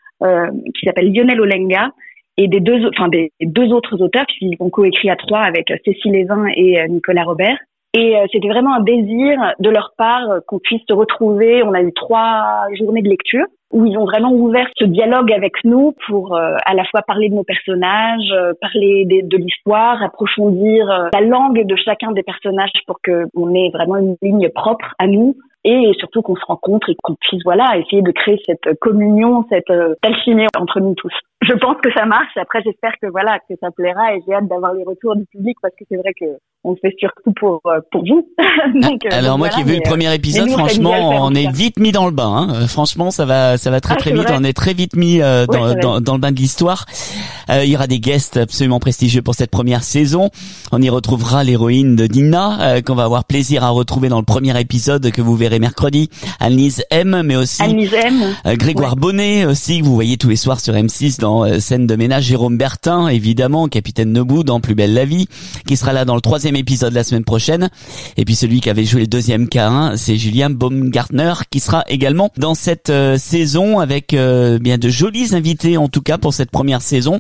qui s'appelle Lionel Olenga et des deux autres auteurs, puisqu'ils ont coécrit à 3 avec Cécile Lévin et Nicolas Robert. Et c'était vraiment un désir de leur part qu'on puisse se retrouver. On a eu 3 journées de lecture où ils ont vraiment ouvert ce dialogue avec nous pour à la fois parler de nos personnages, parler de l'histoire, approfondir la langue de chacun des personnages pour qu'on ait vraiment une ligne propre à nous. Et surtout qu'on se rencontre et qu'on puisse essayer de créer cette communion, cette alchimie entre nous tous. Je pense que ça marche. Après, j'espère que ça plaira et j'ai hâte d'avoir les retours du public parce que c'est vrai que on le fait surtout pour vous. Alors moi qui ai vu le premier épisode, franchement, on est vite mis dans le bain. Franchement, ça va très vite. On est très vite mis dans le bain de l'histoire. Il y aura des guests absolument prestigieux pour cette première saison. On y retrouvera l'héroïne de Dina qu'on va avoir plaisir à retrouver dans le premier épisode que vous verrez mercredi. Annelise M, mais aussi Grégoire Bonnet aussi que vous voyez tous les soirs sur M6 dans Scène de ménage. Jérôme Bertin, évidemment, capitaine Nebou dans Plus belle la vie, qui sera là dans le 3e épisode la semaine prochaine. Et puis celui qui avait joué le 2e K1, c'est Julien Baumgartner, qui sera également dans cette saison avec bien de jolis invités, en tout cas pour cette première saison.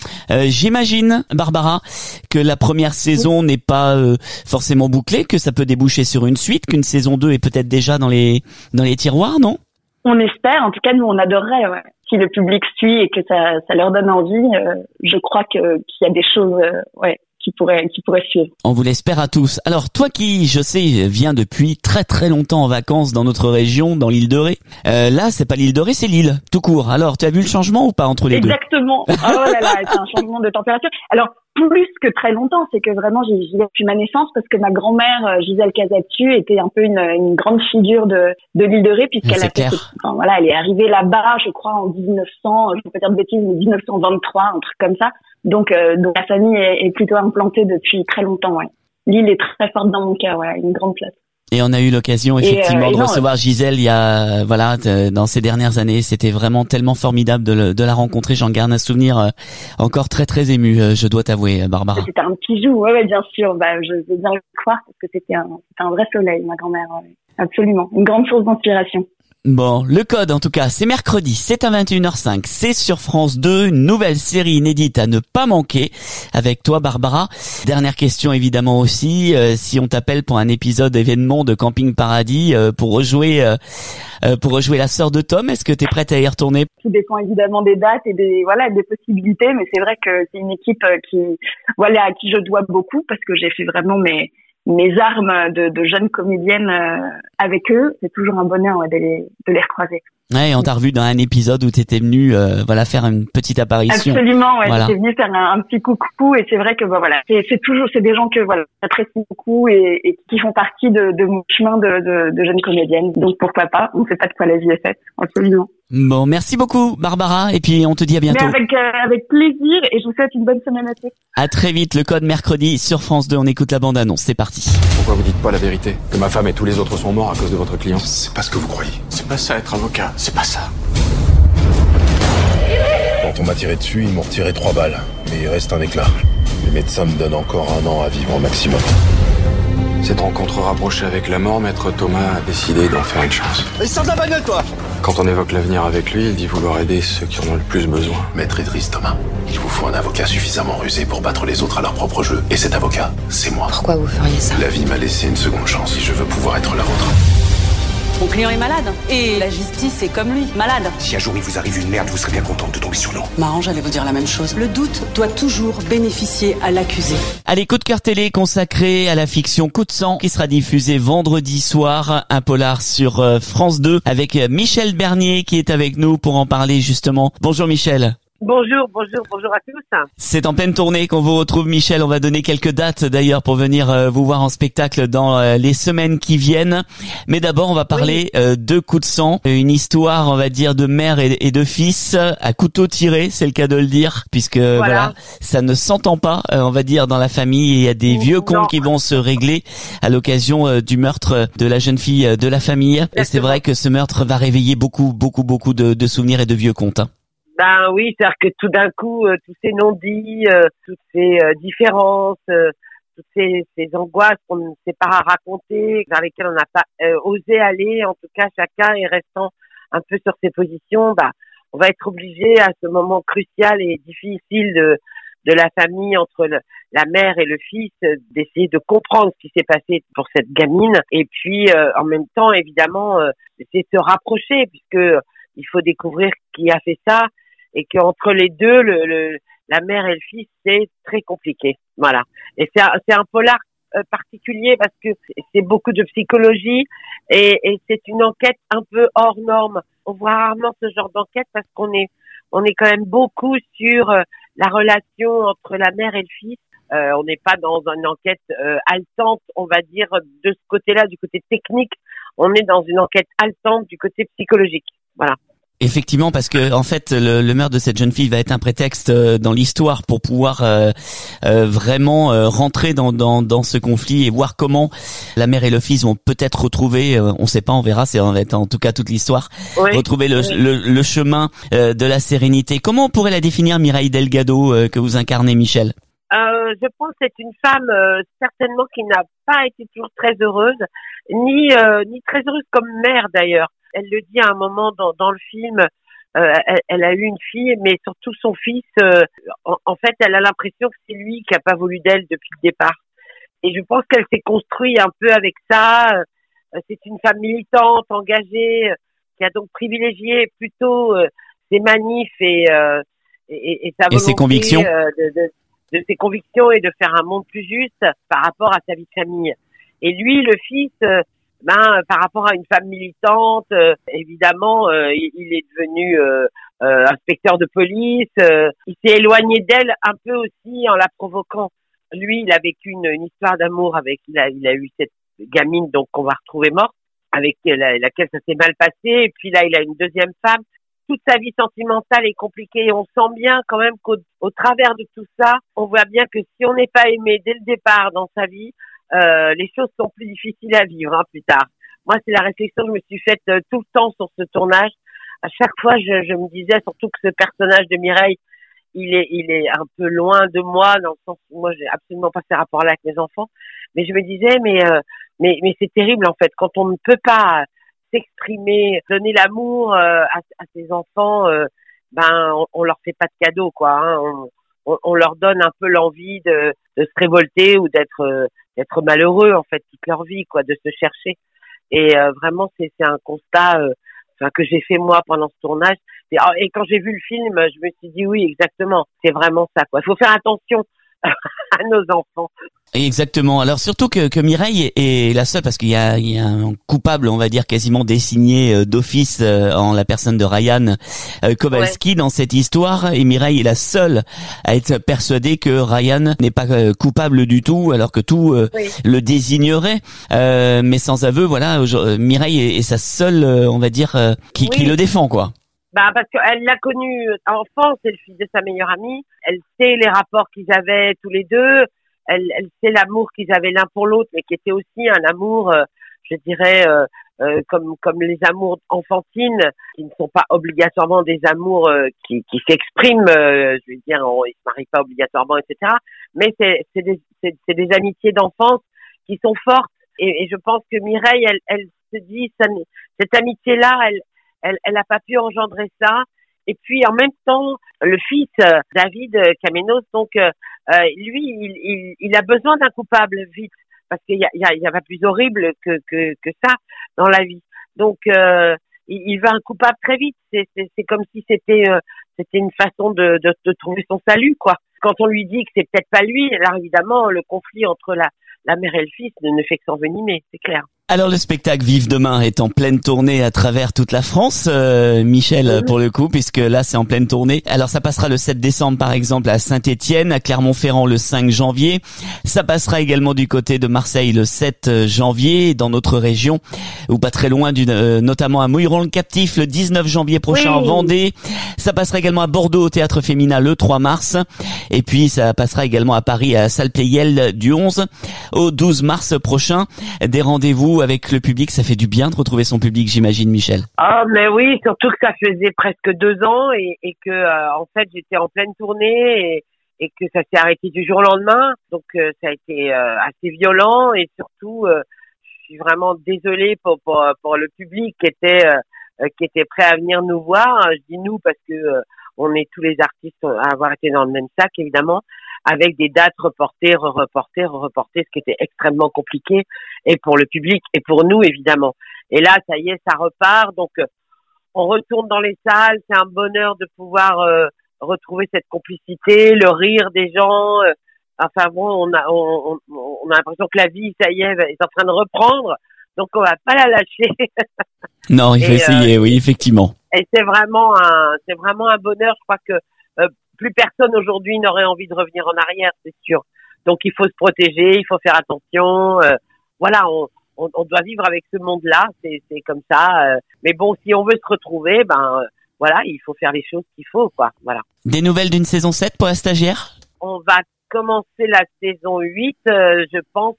J'imagine, Barbara, que la première saison n'est pas forcément bouclée, que ça peut déboucher sur une suite, qu'une saison 2 est peut-être déjà dans les tiroirs, non? On espère. En tout cas, nous, on adorerait. Ouais. Si le public suit et que ça leur donne envie, je crois qu'il y a des choses qui pourraient suivre. On vous l'espère à tous. Alors, toi qui, je sais, viens depuis très très longtemps en vacances dans notre région, dans l'île de Ré. Là, c'est pas l'île de Ré, c'est l'île, tout court. Alors, tu as vu le changement ou pas entre les deux? Exactement. Oh là là, c'est un changement de température. Alors, plus que très longtemps, c'est que vraiment j'y vais depuis ma naissance parce que ma grand-mère Gisèle Casatu était un peu une grande figure de l'île de Ré puisqu'elle elle est arrivée là-bas, je crois en 1900, je peux pas dire de bêtises, mais 1923, un truc comme ça. Donc la famille est plutôt implantée depuis très longtemps. Ouais. L'île est très forte dans mon cœur, une grande place. Et on a eu l'occasion effectivement de recevoir Gisèle il y a dans ces dernières années. C'était vraiment tellement formidable de la rencontrer. J'en garde un souvenir encore très très ému. Je dois t'avouer, Barbara. C'était un petit jour, bien sûr. Je vais bien le croire parce que c'était un vrai soleil, ma grand-mère. Ouais. Absolument, une grande source d'inspiration. Bon, le code en tout cas, c'est mercredi, c'est à 21h05, c'est sur France 2, une nouvelle série inédite à ne pas manquer avec toi Barbara. Dernière question évidemment aussi, si on t'appelle pour un épisode événement de Camping Paradis pour rejouer la sœur de Tom, est-ce que t'es prête à y retourner? Tout dépend évidemment des dates et des possibilités, mais c'est vrai que c'est une équipe à qui je dois beaucoup parce que j'ai fait vraiment mes armes de jeune comédienne avec eux. C'est toujours un bonheur de les recroiser. Ouais, on t'a revu dans un épisode où t'étais venu, faire une petite apparition. Absolument, ouais. Voilà. J'étais venue faire un petit coucou et c'est vrai que c'est des gens que j'apprécie beaucoup et qui font partie de mon chemin de jeune comédienne. Donc pourquoi pas, on ne sait pas de quoi la vie est faite, absolument. Bon, merci beaucoup Barbara et puis on te dit à bientôt. Mais avec plaisir et je vous souhaite une bonne semaine à tous. À très vite, le code mercredi sur France 2, on écoute la bande-annonce, c'est parti. Pourquoi vous dites pas la vérité? Que ma femme et tous les autres sont morts à cause de votre client? C'est pas ce que vous croyez. C'est pas ça être avocat, c'est pas ça. Quand on m'a tiré dessus, ils m'ont retiré 3 balles. Mais il reste un éclat. Les médecins me donnent encore 1 an à vivre au maximum. Cette rencontre rapprochée avec la mort, Maître Thomas a décidé d'en faire une chance. Et sors de la bagnole, toi! Quand on évoque l'avenir avec lui, il dit vouloir aider ceux qui en ont le plus besoin. Maître Idriss Thomas, il vous faut un avocat suffisamment rusé pour battre les autres à leur propre jeu. Et cet avocat, c'est moi. Pourquoi vous feriez ça? La vie m'a laissé une seconde chance et je veux pouvoir être la vôtre. Mon client est malade. Et la justice est comme lui, malade. Si un jour il vous arrive une merde, vous serez bien contente de tomber sur nous. Marrant, j'allais vous dire la même chose. Le doute doit toujours bénéficier à l'accusé. Allez, coup de cœur télé consacré à la fiction Coup de sang qui sera diffusé vendredi soir, un polar sur France 2 avec Michel Bernier qui est avec nous pour en parler justement. Bonjour Michel. Bonjour à tous. C'est en pleine tournée qu'on vous retrouve Michel, on va donner quelques dates d'ailleurs pour venir vous voir en spectacle dans les semaines qui viennent. Mais d'abord on va parler de Coup de sang, une histoire on va dire de mère et de fils à couteau tiré, c'est le cas de le dire, puisque voilà ça ne s'entend pas on va dire dans la famille, il y a des vieux cons qui vont se régler à l'occasion du meurtre de la jeune fille de la famille. Exactement. Et c'est vrai que ce meurtre va réveiller beaucoup de souvenirs et de vieux contes. Ben oui, c'est-à-dire que tout d'un coup, tous ces non-dits, toutes ces différences, toutes ces angoisses qu'on ne sait pas raconter, vers lesquelles on n'a pas osé aller, en tout cas chacun est restant un peu sur ses positions, on va être obligé à ce moment crucial et difficile de la famille entre la mère et le fils, d'essayer de comprendre ce qui s'est passé pour cette gamine et puis en même temps évidemment d'essayer de se rapprocher puisque il faut découvrir qui a fait ça. Et qu'entre les deux, la mère et le fils, c'est très compliqué. Voilà. Et c'est un polar particulier parce que c'est beaucoup de psychologie et c'est une enquête un peu hors norme. On voit rarement ce genre d'enquête parce qu'on est quand même beaucoup sur la relation entre la mère et le fils. On n'est pas dans une enquête haletante, on va dire, de ce côté-là, du côté technique. On est dans une enquête haletante du côté psychologique. Voilà. Effectivement, parce que en fait, le meurtre de cette jeune fille va être un prétexte dans l'histoire pour pouvoir vraiment rentrer dans ce conflit et voir comment la mère et le fils vont peut-être retrouver, on sait pas, on verra, c'est en tout cas toute l'histoire, retrouver le chemin de la sérénité. Comment on pourrait la définir, Mireille Delgado, que vous incarnez, Michel? Je pense que c'est une femme certainement qui n'a pas été toujours très heureuse, ni très heureuse comme mère d'ailleurs. Elle le dit à un moment dans le film, elle a eu une fille, mais surtout son fils, en fait, elle a l'impression que c'est lui qui a pas voulu d'elle depuis le départ. Et je pense qu'elle s'est construite un peu avec ça. C'est une femme militante, engagée, qui a donc privilégié plutôt ses manifs et sa volonté ses convictions. De ses convictions et de faire un monde plus juste par rapport à sa vie de famille. Et lui, le fils, par rapport à une femme militante, évidemment, il est devenu inspecteur de police. Il s'est éloigné d'elle un peu aussi en la provoquant. Lui, il a vécu une histoire d'amour il a eu cette gamine donc qu'on va retrouver morte, avec laquelle ça s'est mal passé. Et puis là, il a une deuxième femme. Toute sa vie sentimentale est compliquée et on sent bien quand même qu'au travers de tout ça, on voit bien que si on n'est pas aimé dès le départ dans sa vie, les choses sont plus difficiles à vivre plus tard. Moi, c'est la réflexion que je me suis faite tout le temps sur ce tournage. À chaque fois, je me disais, surtout que ce personnage de Mireille, il est un peu loin de moi, dans le sens où moi, j'ai absolument pas ces rapports-là avec mes enfants. Mais je me disais, mais c'est terrible en fait, quand on ne peut pas s'exprimer, donner l'amour à ses enfants, on leur fait pas de cadeau, quoi. Hein. On leur donne un peu l'envie de se révolter ou d'être malheureux en fait toute leur vie, quoi, de se chercher. Et vraiment c'est un constat que j'ai fait moi pendant ce tournage. Et quand j'ai vu le film, je me suis dit oui, exactement, c'est vraiment ça, quoi. Il faut faire attention à nos enfants. Exactement. Alors surtout que Mireille est la seule, parce qu'il y a un coupable, on va dire quasiment désigné d'office en la personne de Ryan Kowalski dans cette histoire, et Mireille est la seule à être persuadée que Ryan n'est pas coupable du tout, alors que tout le désignerait, mais sans aveu. Voilà, Mireille est sa seule, on va dire, qui le défend, quoi. Bah parce qu'elle l'a connu enfant, c'est le fils de sa meilleure amie. Elle sait les rapports qu'ils avaient tous les deux. Elle sait l'amour qu'ils avaient l'un pour l'autre, mais qui était aussi un amour, je dirais, comme les amours enfantines, qui ne sont pas obligatoirement des amours qui s'expriment. Je veux dire, ils se marient pas obligatoirement, etc. Mais c'est des amitiés d'enfance qui sont fortes. Et je pense que Mireille, elle se dit, cette amitié-là, elle a pas pu engendrer ça. Et puis en même temps, le fils David Kamenios, donc lui, il a besoin d'un coupable vite, parce qu'il y a pas plus horrible que ça dans la vie. Donc il veut un coupable très vite. C'est comme si c'était une façon de trouver son salut, quoi. Quand on lui dit que c'est peut-être pas lui, alors évidemment le conflit entre la mère et le fils ne fait que s'envenimer, c'est clair. Alors le spectacle Vive demain est en pleine tournée à travers toute la France, Michel, pour le coup, puisque là c'est en pleine tournée. Alors ça passera le 7 décembre par exemple à Saint-Étienne, à Clermont-Ferrand le 5 janvier. Ça passera également du côté de Marseille le 7 janvier, dans notre région, ou pas très loin, notamment à Mouilleron-le-Captif le 19 janvier prochain en Vendée. Ça passera également à Bordeaux au Théâtre Féminin le 3 mars. Et puis ça passera également à Paris à Salle Pleyel du 11 au 12 mars prochain. Des rendez-vous avec le public, ça fait du bien de retrouver son public, j'imagine, Michel. Ah, mais oui, surtout que ça faisait presque 2 ans et que en fait j'étais en pleine tournée et que ça s'est arrêté du jour au lendemain. Donc ça a été assez violent et surtout je suis vraiment désolée pour le public qui était prêt à venir nous voir. Je dis nous parce que on est tous les artistes à avoir été dans le même sac, évidemment, avec des dates reportées, ce qui était extrêmement compliqué, et pour le public, et pour nous, évidemment. Et là, ça y est, ça repart, donc on retourne dans les salles, c'est un bonheur de pouvoir retrouver cette complicité, le rire des gens, enfin bon, on a l'impression que la vie, ça y est en train de reprendre, donc on va pas la lâcher. Non, il faut essayer, oui, effectivement. Et c'est vraiment un bonheur. Je crois que plus personne aujourd'hui n'aurait envie de revenir en arrière, c'est sûr. Donc il faut se protéger, il faut faire attention. Voilà, on doit vivre avec ce monde-là, c'est comme ça. Mais bon, si on veut se retrouver, voilà, il faut faire les choses qu'il faut, quoi. Voilà. Des nouvelles d'une saison 7 pour la stagiaire ? On va commencer la saison 8, je pense,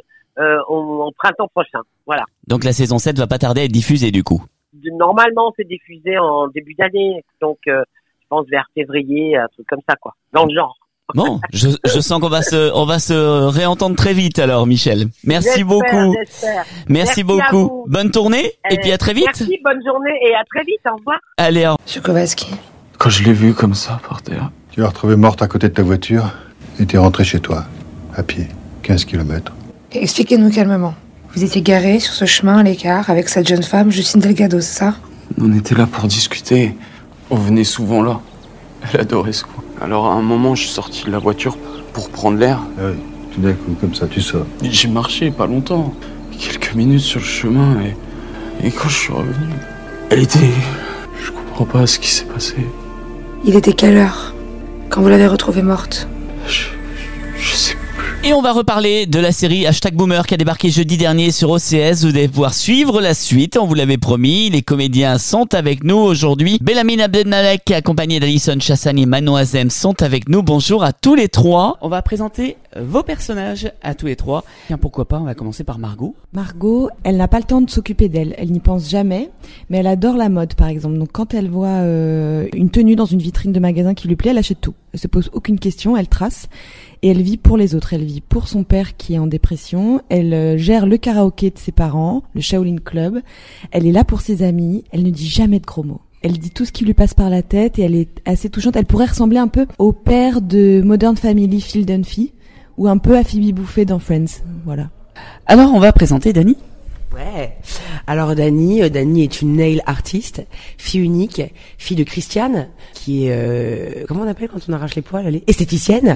au printemps prochain. Voilà. Donc la saison 7 va pas tarder à être diffusée du coup. Normalement, c'est diffusé en début d'année, donc je pense vers février, un truc comme ça, quoi, dans le genre. Bon, je sens qu'on va se réentendre très vite alors, Michel. Merci beaucoup. Merci beaucoup. Bonne tournée et puis à très vite. Merci, bonne journée et à très vite. Au revoir. Allez. Monsieur Kowalski. Quand je l'ai vue comme ça par terre. Tu l'as retrouvée morte à côté de ta voiture et t'es rentré chez toi, à pied, 15 km. Expliquez-nous calmement. Vous étiez garé sur ce chemin à l'écart avec cette jeune femme, Justine Delgado, c'est ça ? On était là pour discuter. On venait souvent là. Elle adorait ce coin. Alors à un moment, je suis sorti de la voiture pour prendre l'air. Ah oui, tout d'un coup, comme ça, tu sors. J'ai marché pas longtemps, quelques minutes sur le chemin et quand je suis revenu, elle était... Je comprends pas ce qui s'est passé. Il était quelle heure quand vous l'avez retrouvée morte ? Je sais plus. Et on va reparler de la série #Boomer qui a débarqué jeudi dernier sur OCS. Vous allez pouvoir suivre la suite, on vous l'avait promis. Les comédiens sont avec nous aujourd'hui. Belhamine Abdelmalek, accompagné d'Alison Chassani et Manon Azem, sont avec nous. Bonjour à tous les trois. On va présenter vos personnages à tous les trois. Tiens, pourquoi pas, on va commencer par Margot. Margot, elle n'a pas le temps de s'occuper d'elle. Elle n'y pense jamais, mais elle adore la mode, par exemple. Donc quand elle voit une tenue dans une vitrine de magasin qui lui plaît, elle achète tout. Elle se pose aucune question, elle trace. Et elle vit pour les autres, elle vit pour son père qui est en dépression, elle gère le karaoké de ses parents, le Shaolin Club, elle est là pour ses amis, elle ne dit jamais de gros mots. Elle dit tout ce qui lui passe par la tête et elle est assez touchante. Elle pourrait ressembler un peu au père de Modern Family, Phil Dunphy, ou un peu à Phoebe Buffay dans Friends, voilà. Alors on va présenter Dani. Ouais. Alors Dani est une nail artiste, fille unique, fille de Christiane, qui est comment on appelle quand on arrache les poils, elle est esthéticienne,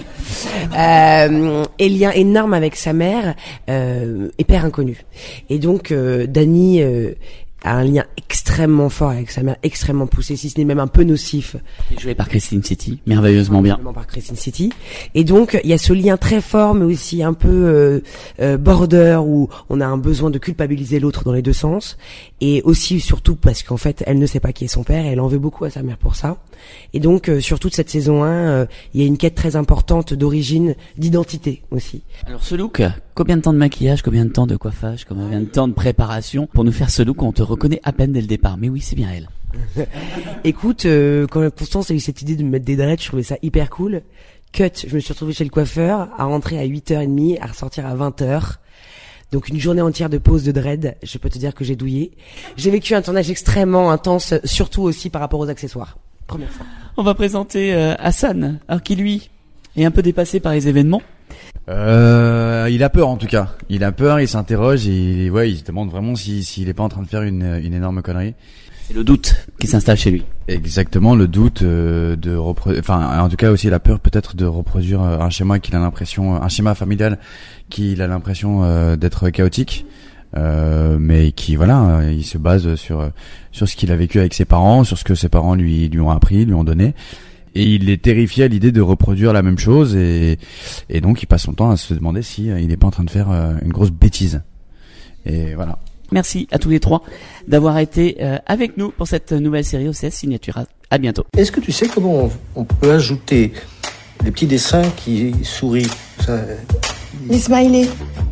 et lien énorme avec sa mère, et père inconnu. Et donc Dani a un lien extrêmement fort avec sa mère, extrêmement poussé, si ce n'est même un peu nocif. Joué par Christine City, merveilleusement bien. Par Christine City. Et donc, il y a ce lien très fort, mais aussi un peu border, où on a un besoin de culpabiliser l'autre dans les deux sens. Et aussi, surtout, parce qu'en fait, elle ne sait pas qui est son père, et elle en veut beaucoup à sa mère pour ça. Et donc, sur toute cette saison 1, il y a une quête très importante d'origine, d'identité aussi. Alors ce look, combien de temps de maquillage, combien de temps de coiffage, combien de temps de préparation pour nous faire ce look où on te reconnaît à peine dès le départ? Mais oui, c'est bien elle. Écoute, quand Constance a eu cette idée de me mettre des dreads, je trouvais ça hyper cool. Cut, je me suis retrouvée chez le coiffeur, à rentrer à 8h30, à ressortir à 20h. Donc une journée entière de pause de dread, je peux te dire que j'ai douillé. J'ai vécu un tournage extrêmement intense, surtout aussi par rapport aux accessoires. Première fois. On va présenter Hassan, alors qui lui est un peu dépassé par les événements. Il a peur en tout cas. Il a peur, il s'interroge et il se demande vraiment s'il est pas en train de faire une énorme connerie. C'est le doute qui s'installe chez lui. Exactement, le doute de reproduire, en tout cas aussi la peur peut-être de reproduire un schéma un schéma familial qu'il a l'impression d'être chaotique. Mais qui il se base sur ce qu'il a vécu avec ses parents, sur ce que ses parents lui ont appris, lui ont donné, et il est terrifié à l'idée de reproduire la même chose et donc il passe son temps à se demander si il n'est pas en train de faire une grosse bêtise. Et voilà. Merci à tous les trois d'avoir été avec nous pour cette nouvelle série OCS Signature. À bientôt. Est-ce que tu sais comment on peut ajouter des petits dessins qui sourient Les smileys.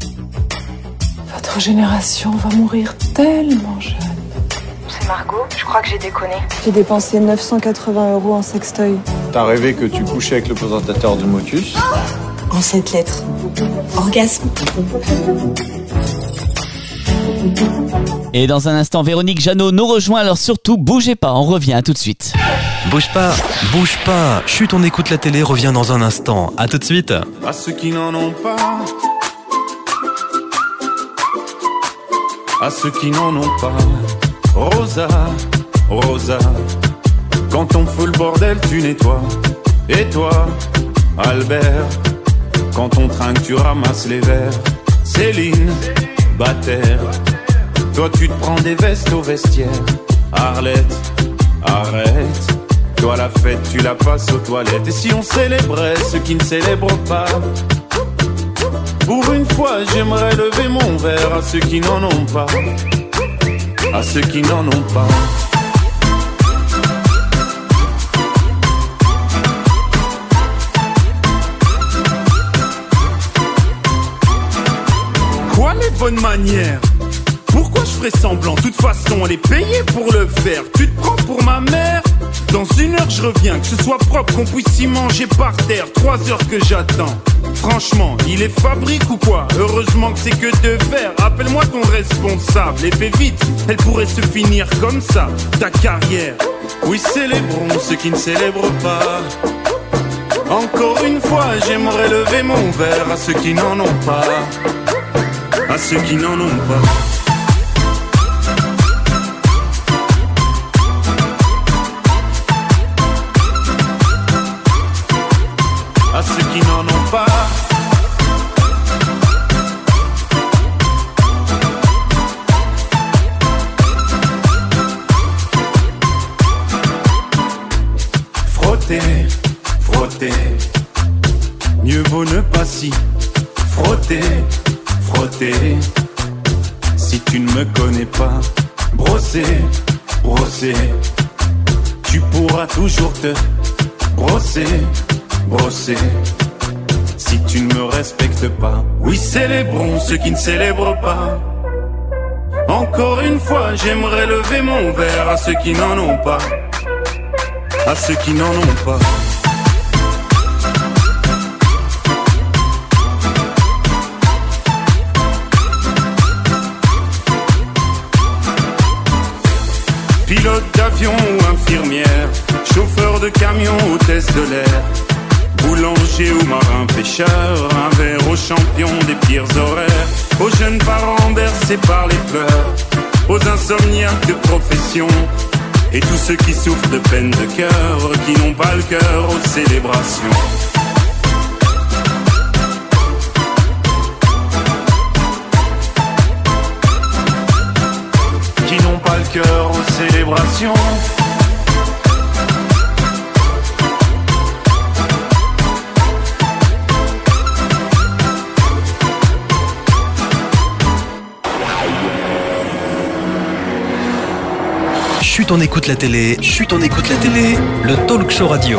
Votre génération va mourir tellement jeune. C'est Margot, je crois que j'ai déconné. J'ai dépensé 980 € en sextoy. T'as rêvé que tu couchais avec le présentateur du Motus? En 7 lettres. Orgasme. Et dans un instant, Véronique Jeannot nous rejoint, alors surtout, bougez pas, on revient tout de suite. Bouge pas, chut, on écoute la télé, revient dans un instant, à tout de suite. À ceux qui n'en ont pas, à ceux qui n'en ont pas, Rosa, Rosa, quand on fout le bordel, tu nettoies. Et toi, Albert, quand on trinque, tu ramasses les verres. Céline, Bataire, toi tu te prends des vestes au vestiaire. Arlette, arrête, toi la fête tu la passes aux toilettes. Et si on célébrait ceux qui ne célèbrent pas, pour une fois j'aimerais lever mon verre à ceux qui n'en ont pas, à ceux qui n'en ont pas. Quoi les bonnes manières? Pourquoi je ferais semblant? De toute façon, elle est payée pour le faire. Tu te prends pour ma mère? Dans 1 heure, je reviens. Que ce soit propre, qu'on puisse y manger par terre. 3 heures que j'attends. Franchement, il est fabrique ou quoi? Heureusement que c'est que de verre. Appelle-moi ton responsable et fais vite. Elle pourrait se finir comme ça, ta carrière. Oui, célébrons ceux qui ne célèbrent pas. Encore une fois, j'aimerais lever mon verre à ceux qui n'en ont pas, à ceux qui n'en ont pas. À ceux qui n'en ont pas. Frotter, frotter, mieux vaut ne pas s'y frotter, frotter. Si tu ne me connais pas, brosser, brosser, tu pourras toujours te brosser, brosser. Si tu ne me respectes pas, oui, célébrons ceux qui ne célèbrent pas. Encore une fois, j'aimerais lever mon verre à ceux qui n'en ont pas, à ceux qui n'en ont pas. Pilote d'avion ou infirmière, chauffeur de camion, hôtesse de l'air, boulanger ou marin pêcheur, un verre aux champions des pires horaires. aux jeunes parents bercés par les pleurs, aux insomniaques de profession, et tous ceux qui souffrent de peine de cœur, qui n'ont pas le cœur aux célébrations. Qui n'ont pas le cœur aux célébrations. Chut, on écoute la télé, chut, on écoute la télé, le talk show radio.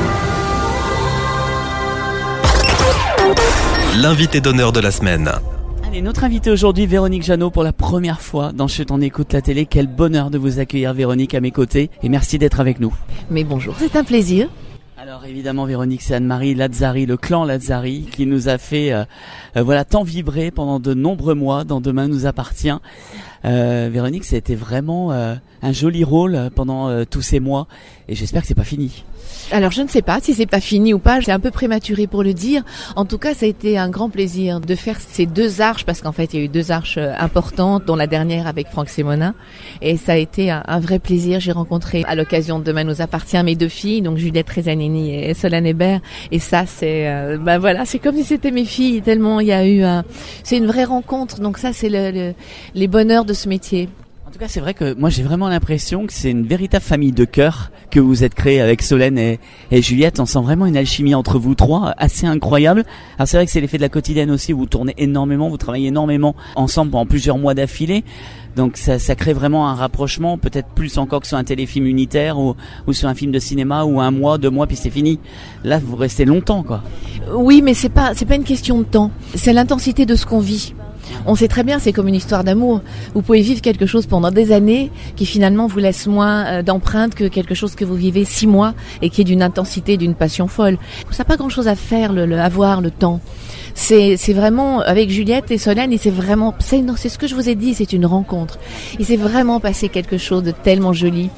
L'invité d'honneur de la semaine. Allez, notre invitée aujourd'hui, Véronique Jeannot, pour la première fois dans Chut, on écoute la télé. Quel bonheur de vous accueillir, Véronique, à mes côtés, et merci d'être avec nous. Mais bonjour, c'est un plaisir. Alors évidemment, Véronique, c'est Anne-Marie Lazzari, le clan Lazzari, qui nous a fait tant vibrer pendant de nombreux mois dans Demain nous appartient. Véronique, ça a été vraiment un joli rôle pendant tous ces mois, et j'espère que c'est pas fini. Alors je ne sais pas si c'est pas fini ou pas, c'est un peu prématuré pour le dire. En tout cas, ça a été un grand plaisir de faire ces deux arches, parce qu'en fait il y a eu deux arches importantes, dont la dernière avec Franck Sémonin, et ça a été un vrai plaisir. J'ai rencontré à l'occasion de Demain nous appartient mes deux filles, donc Juliette Rezanini et Solène Hébert, et ça c'est c'est comme si c'était mes filles, tellement il y a eu c'est une vraie rencontre. Donc ça c'est les bonheurs de ce métier. En tout cas, c'est vrai que moi j'ai vraiment l'impression que c'est une véritable famille de cœur que vous êtes créée avec Solène et Juliette. On sent vraiment une alchimie entre vous trois assez incroyable. Alors c'est vrai que c'est l'effet de la quotidienne aussi, vous tournez énormément, vous travaillez énormément ensemble pendant plusieurs mois d'affilée. Donc ça crée vraiment un rapprochement, peut-être plus encore que sur un téléfilm unitaire ou sur un film de cinéma où 1 mois, 2 mois puis c'est fini. Là vous restez longtemps quoi. Oui, mais c'est pas une question de temps, c'est l'intensité de ce qu'on vit. On sait très bien, c'est comme une histoire d'amour. Vous pouvez vivre quelque chose pendant des années qui finalement vous laisse moins d'empreinte que quelque chose que vous vivez 6 mois et qui est d'une intensité, d'une passion folle. Ça n'a pas grand-chose à faire, avoir le temps. C'est vraiment, avec Juliette et Solène, et c'est ce que je vous ai dit, c'est une rencontre. Il s'est vraiment passé quelque chose de tellement joli.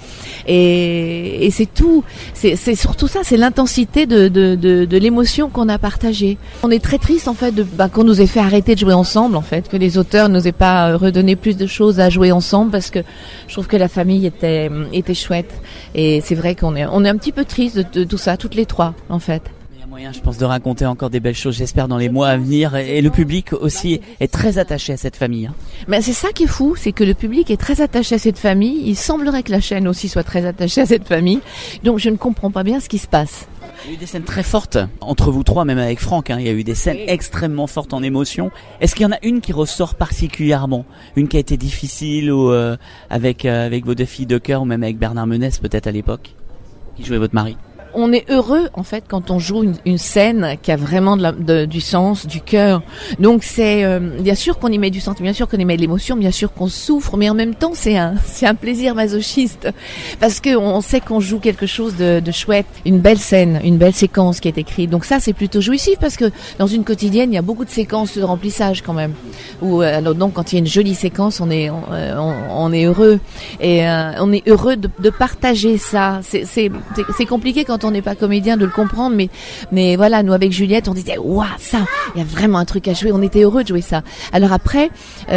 Et c'est tout. C'est surtout ça, c'est l'intensité de l'émotion qu'on a partagée. On est très triste, en fait, qu'on nous ait fait arrêter de jouer ensemble, en fait, que les auteurs nous aient pas redonné plus de choses à jouer ensemble, parce que je trouve que la famille était chouette. Et c'est vrai qu'on est un petit peu triste de tout ça, toutes les trois, en fait. Je pense de raconter encore des belles choses, j'espère, dans les mois à venir, et le public aussi est très attaché à cette famille. Mais c'est ça qui est fou, c'est que le public est très attaché à cette famille. Il semblerait que la chaîne aussi soit très attachée à cette famille, donc je ne comprends pas bien ce qui se passe. Il y a eu des scènes très fortes entre vous trois, même avec Franck, il y a eu des scènes extrêmement fortes en émotion. Est-ce qu'il y en a une qui ressort particulièrement, une qui a été difficile, ou avec vos deux filles de cœur, ou même avec Bernard Menès peut-être à l'époque, qui jouait votre mari? On est heureux en fait quand on joue une scène qui a vraiment du sens, du cœur. Donc c'est bien sûr qu'on y met du sentiment, bien sûr qu'on y met de l'émotion, bien sûr qu'on souffre, mais en même temps c'est un plaisir masochiste parce que on sait qu'on joue quelque chose de chouette, une belle scène, une belle séquence qui est écrite. Donc ça c'est plutôt jouissif parce que dans une quotidienne il y a beaucoup de séquences de remplissage quand même. Donc quand il y a une jolie séquence on est heureux et on est heureux de partager ça. C'est compliqué quand on n'est pas comédien de le comprendre, mais voilà, nous avec Juliette on disait waouh, ça il y a vraiment un truc à jouer, on était heureux de jouer ça. Alors après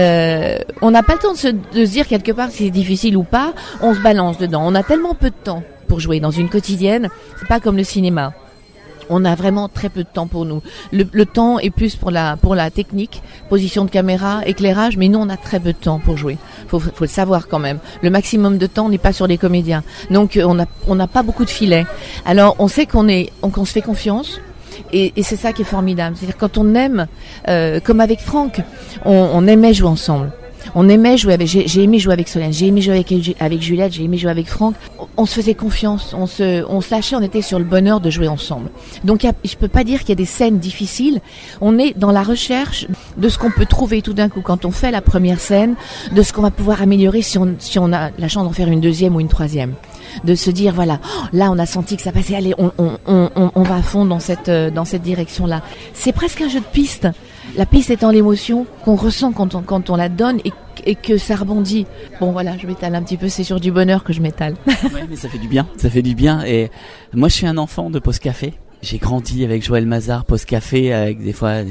on n'a pas le temps de se dire quelque part si c'est difficile ou pas, on se balance dedans. On a tellement peu de temps pour jouer dans une quotidienne, c'est pas comme le cinéma. On a vraiment très peu de temps pour nous. Le temps est plus pour la technique, position de caméra, éclairage, mais nous on a très peu de temps pour jouer. Faut le savoir quand même. Le maximum de temps n'est pas sur les comédiens. Donc on n'a pas beaucoup de filets. Alors on sait qu'on se fait confiance. Et c'est ça qui est formidable. C'est-à-dire quand on aime, comme avec Franck, on aimait jouer ensemble. On aimait jouer avec, j'ai aimé jouer avec Solène, j'ai aimé jouer avec Juliette, j'ai aimé jouer avec Franck. On se faisait confiance, on se lâchait, on était sur le bonheur de jouer ensemble. Donc je peux pas dire qu'il y a des scènes difficiles. On est dans la recherche de ce qu'on peut trouver tout d'un coup quand on fait la première scène, de ce qu'on va pouvoir améliorer si on a la chance d'en faire une deuxième ou une troisième. De se dire voilà, là on a senti que ça passait, allez on va à fond dans cette direction-là. C'est presque un jeu de piste. La piste étant l'émotion qu'on ressent quand on la donne et que ça rebondit. Bon voilà, je m'étale un petit peu, c'est sur du bonheur que je m'étale. Oui, mais ça fait du bien. Et moi je suis un enfant de Pause Café. J'ai grandi avec Joël Mazar, Pause Café, avec des fois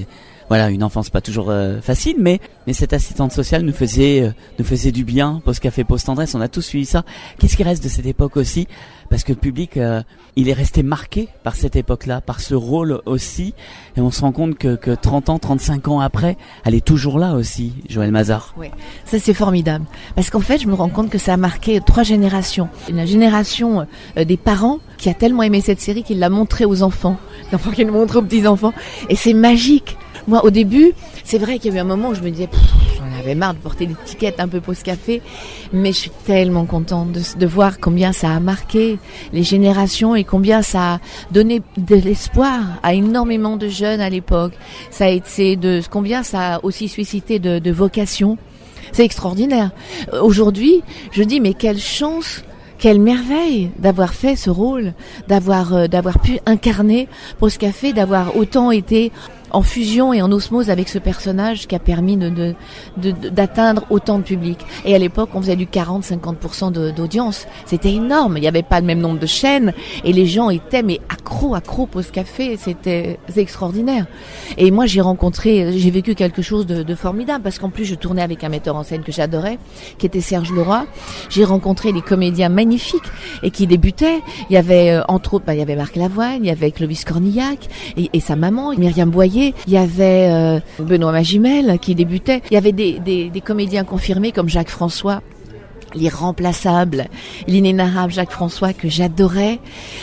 voilà, une enfance pas toujours facile, mais cette assistante sociale nous faisait du bien. Pause café, pause tendresse, on a tous suivi ça. Qu'est-ce qui reste de cette époque aussi? Parce que le public, il est resté marqué par cette époque-là, par ce rôle aussi. Et on se rend compte que 30 ans, 35 ans après, elle est toujours là aussi, Joëlle Mazar. Oui, ça c'est formidable. Parce qu'en fait, je me rends compte que ça a marqué 3 générations. La génération des parents qui a tellement aimé cette série qu'il l'a montrée aux enfants, qu'il l'a montrée aux petits-enfants. Et c'est magique. Moi, au début, c'est vrai qu'il y a eu un moment où je me disais, j'en avais marre de porter l'étiquette un peu pause café, mais je suis tellement contente de voir combien ça a marqué les générations et combien ça a donné de l'espoir à énormément de jeunes à l'époque. Ça a été combien ça a aussi suscité de vocations. C'est extraordinaire. Aujourd'hui, je dis, mais quelle chance, quelle merveille d'avoir fait ce rôle, d'avoir pu incarner Pause Café, d'avoir autant été en fusion et en osmose avec ce personnage qui a permis d'atteindre autant de public. Et à l'époque, on faisait du 40-50% d'audience. C'était énorme. Il n'y avait pas le même nombre de chaînes et les gens étaient accro Pause Café. C'est extraordinaire. Et moi, j'ai vécu quelque chose de formidable parce qu'en plus, je tournais avec un metteur en scène que j'adorais, qui était Serge Leroy. J'ai rencontré des comédiens magnifiques et qui débutaient. Il y avait, entre autres, il y avait Marc Lavoine, il y avait Clovis Cornillac et sa maman, Myriam Boyer. Il y avait Benoît Magimel qui débutait. Il y avait des comédiens confirmés comme Jacques François, l'irremplaçable, l'inénarrable Jacques François que j'adorais.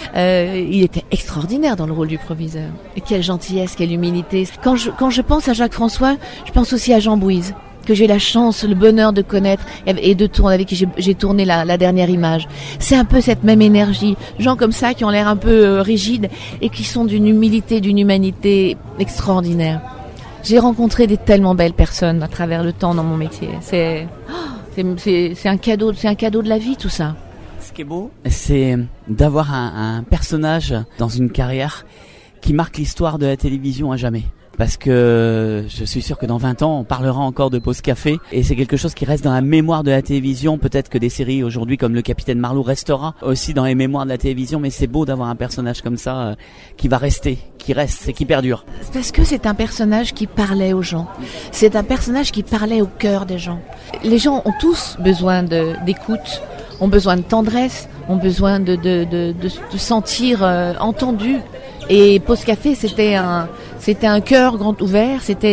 Il était extraordinaire dans le rôle du proviseur. Et quelle gentillesse, quelle humilité. Quand je pense à Jacques François, je pense aussi à Jean Bouise, que j'ai la chance, le bonheur de connaître et de tourner, avec qui j'ai tourné la dernière image. C'est un peu cette même énergie. Gens comme ça qui ont l'air un peu rigides et qui sont d'une humilité, d'une humanité extraordinaire. J'ai rencontré des tellement belles personnes à travers le temps dans mon métier. C'est un cadeau de la vie, tout ça. Ce qui est beau, c'est d'avoir un personnage dans une carrière qui marque l'histoire de la télévision à jamais. Parce que je suis sûr que dans 20 ans, on parlera encore de Pause Café et c'est quelque chose qui reste dans la mémoire de la télévision. Peut-être que des séries aujourd'hui comme Le Capitaine Marlowe restera aussi dans les mémoires de la télévision, mais c'est beau d'avoir un personnage comme ça qui va rester, qui reste et qui perdure. Parce que c'est un personnage qui parlait aux gens. C'est un personnage qui parlait au cœur des gens. Les gens ont tous besoin d'écoute, ont besoin de tendresse, ont besoin de sentir entendus. Et Pause Café, c'était un cœur grand ouvert, c'était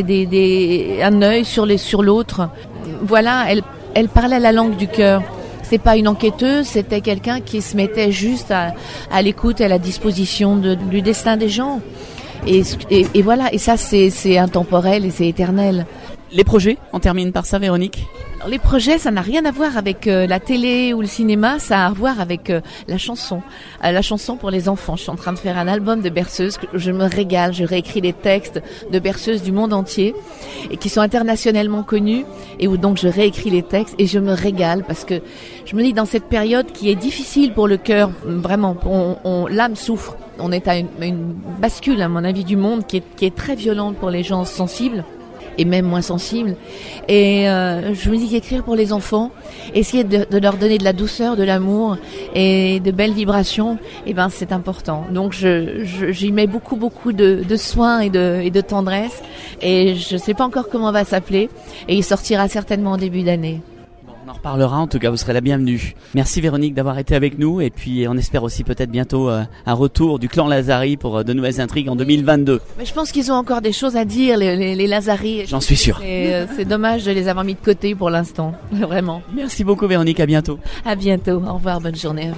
un œil sur l'autre. Voilà, elle parlait la langue du cœur. C'est pas une enquêteuse, c'était quelqu'un qui se mettait juste à l'écoute, à la disposition du destin des gens. Et voilà, et ça c'est intemporel et c'est éternel. Les projets, on termine par ça, Véronique. Alors, les projets, ça n'a rien à voir avec la télé ou le cinéma, ça a à voir avec la chanson pour les enfants. Je suis en train de faire un album de berceuses, je me régale, je réécris les textes de berceuses du monde entier et qui sont internationalement connues et où donc je réécris les textes et je me régale parce que je me dis dans cette période qui est difficile pour le cœur, vraiment, l'âme souffre. On est à une bascule, à mon avis, du monde qui est très violente pour les gens sensibles et même moins sensibles. Et je me dis qu'écrire pour les enfants, essayer de leur donner de la douceur, de l'amour et de belles vibrations, c'est important. Donc j'y mets beaucoup de soins et de tendresse. Et je sais pas encore comment on va s'appeler. Et il sortira certainement en début d'année. On en reparlera, en tout cas vous serez la bienvenue. Merci Véronique d'avoir été avec nous et puis on espère aussi peut-être bientôt un retour du clan Lazari pour de nouvelles intrigues en 2022. Mais je pense qu'ils ont encore des choses à dire, les Lazari. J'en suis sûr. C'est dommage de les avoir mis de côté pour l'instant, vraiment. Merci beaucoup Véronique, à bientôt. À bientôt, au revoir, bonne journée à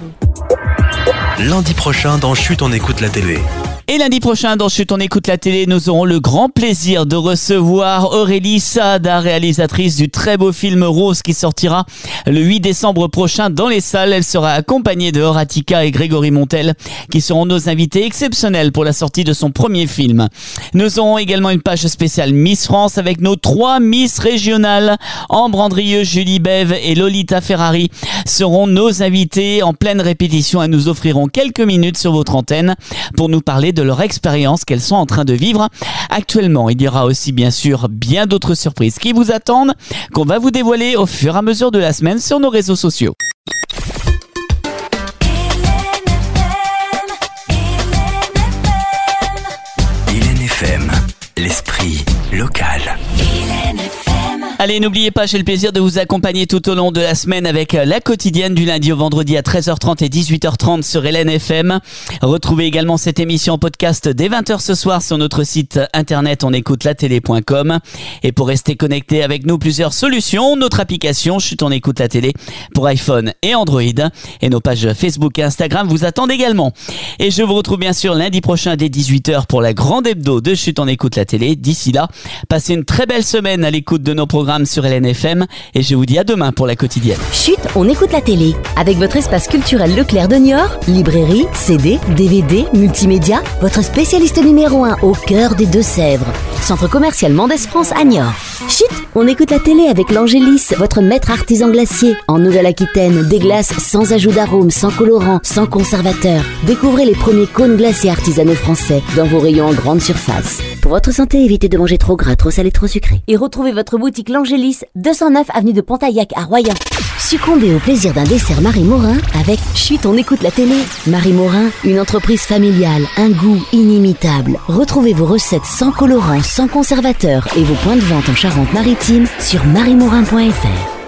vous. Lundi prochain dans Chut on écoute la télé. Et lundi prochain, dans Chut, on écoute la télé, nous aurons le grand plaisir de recevoir Aurélie Saada, réalisatrice du très beau film Rose qui sortira le 8 décembre prochain dans les salles. Elle sera accompagnée de Horatika et Grégory Montel qui seront nos invités exceptionnels pour la sortie de son premier film. Nous aurons également une page spéciale Miss France avec nos 3 Miss régionales. Ambre Andrieux, Julie Bev et Lolita Ferrari seront nos invités en pleine répétition et nous offriront quelques minutes sur votre antenne pour nous parler de leur expérience qu'elles sont en train de vivre actuellement. Il y aura aussi bien sûr bien d'autres surprises qui vous attendent qu'on va vous dévoiler au fur et à mesure de la semaine sur nos réseaux sociaux. Hélène FM, l'esprit local. Allez, n'oubliez pas, j'ai le plaisir de vous accompagner tout au long de la semaine avec la quotidienne du lundi au vendredi à 13h30 et 18h30 sur Hélène FM. Retrouvez également cette émission en podcast dès 20h ce soir sur notre site internet onécoutelatélé.com. Et pour rester connecté avec nous, plusieurs solutions. Notre application Chut on écoute la télé pour iPhone et Android. Et nos pages Facebook et Instagram vous attendent également. Et je vous retrouve bien sûr lundi prochain dès 18h pour la grande hebdo de Chut on écoute la télé. D'ici là, passez une très belle semaine à l'écoute de nos programmes sur Hélène FM et je vous dis à demain pour la quotidienne. Chut, on écoute la télé. Avec votre espace culturel Leclerc de Niort, librairie, CD, DVD, multimédia, votre spécialiste numéro 1 au cœur des Deux-Sèvres. Centre commercial Mendes France à Niort. Chut, on écoute la télé avec l'Angélis, votre maître artisan glacier. En Nouvelle-Aquitaine, des glaces sans ajout d'arôme, sans colorant, sans conservateur. Découvrez les premiers cônes glacés artisanaux français dans vos rayons en grande surface. Pour votre santé, évitez de manger trop gras, trop salé, trop sucré. Et retrouvez votre boutique L'Angélis, 209 avenue de Pontaillac à Royan. Succombez au plaisir d'un dessert Marie Morin avec Chut, on écoute la télé. Marie Morin, une entreprise familiale, un goût inimitable. Retrouvez vos recettes sans colorant, sans conservateur et vos points de vente en Charente-Maritime sur mariemorin.fr.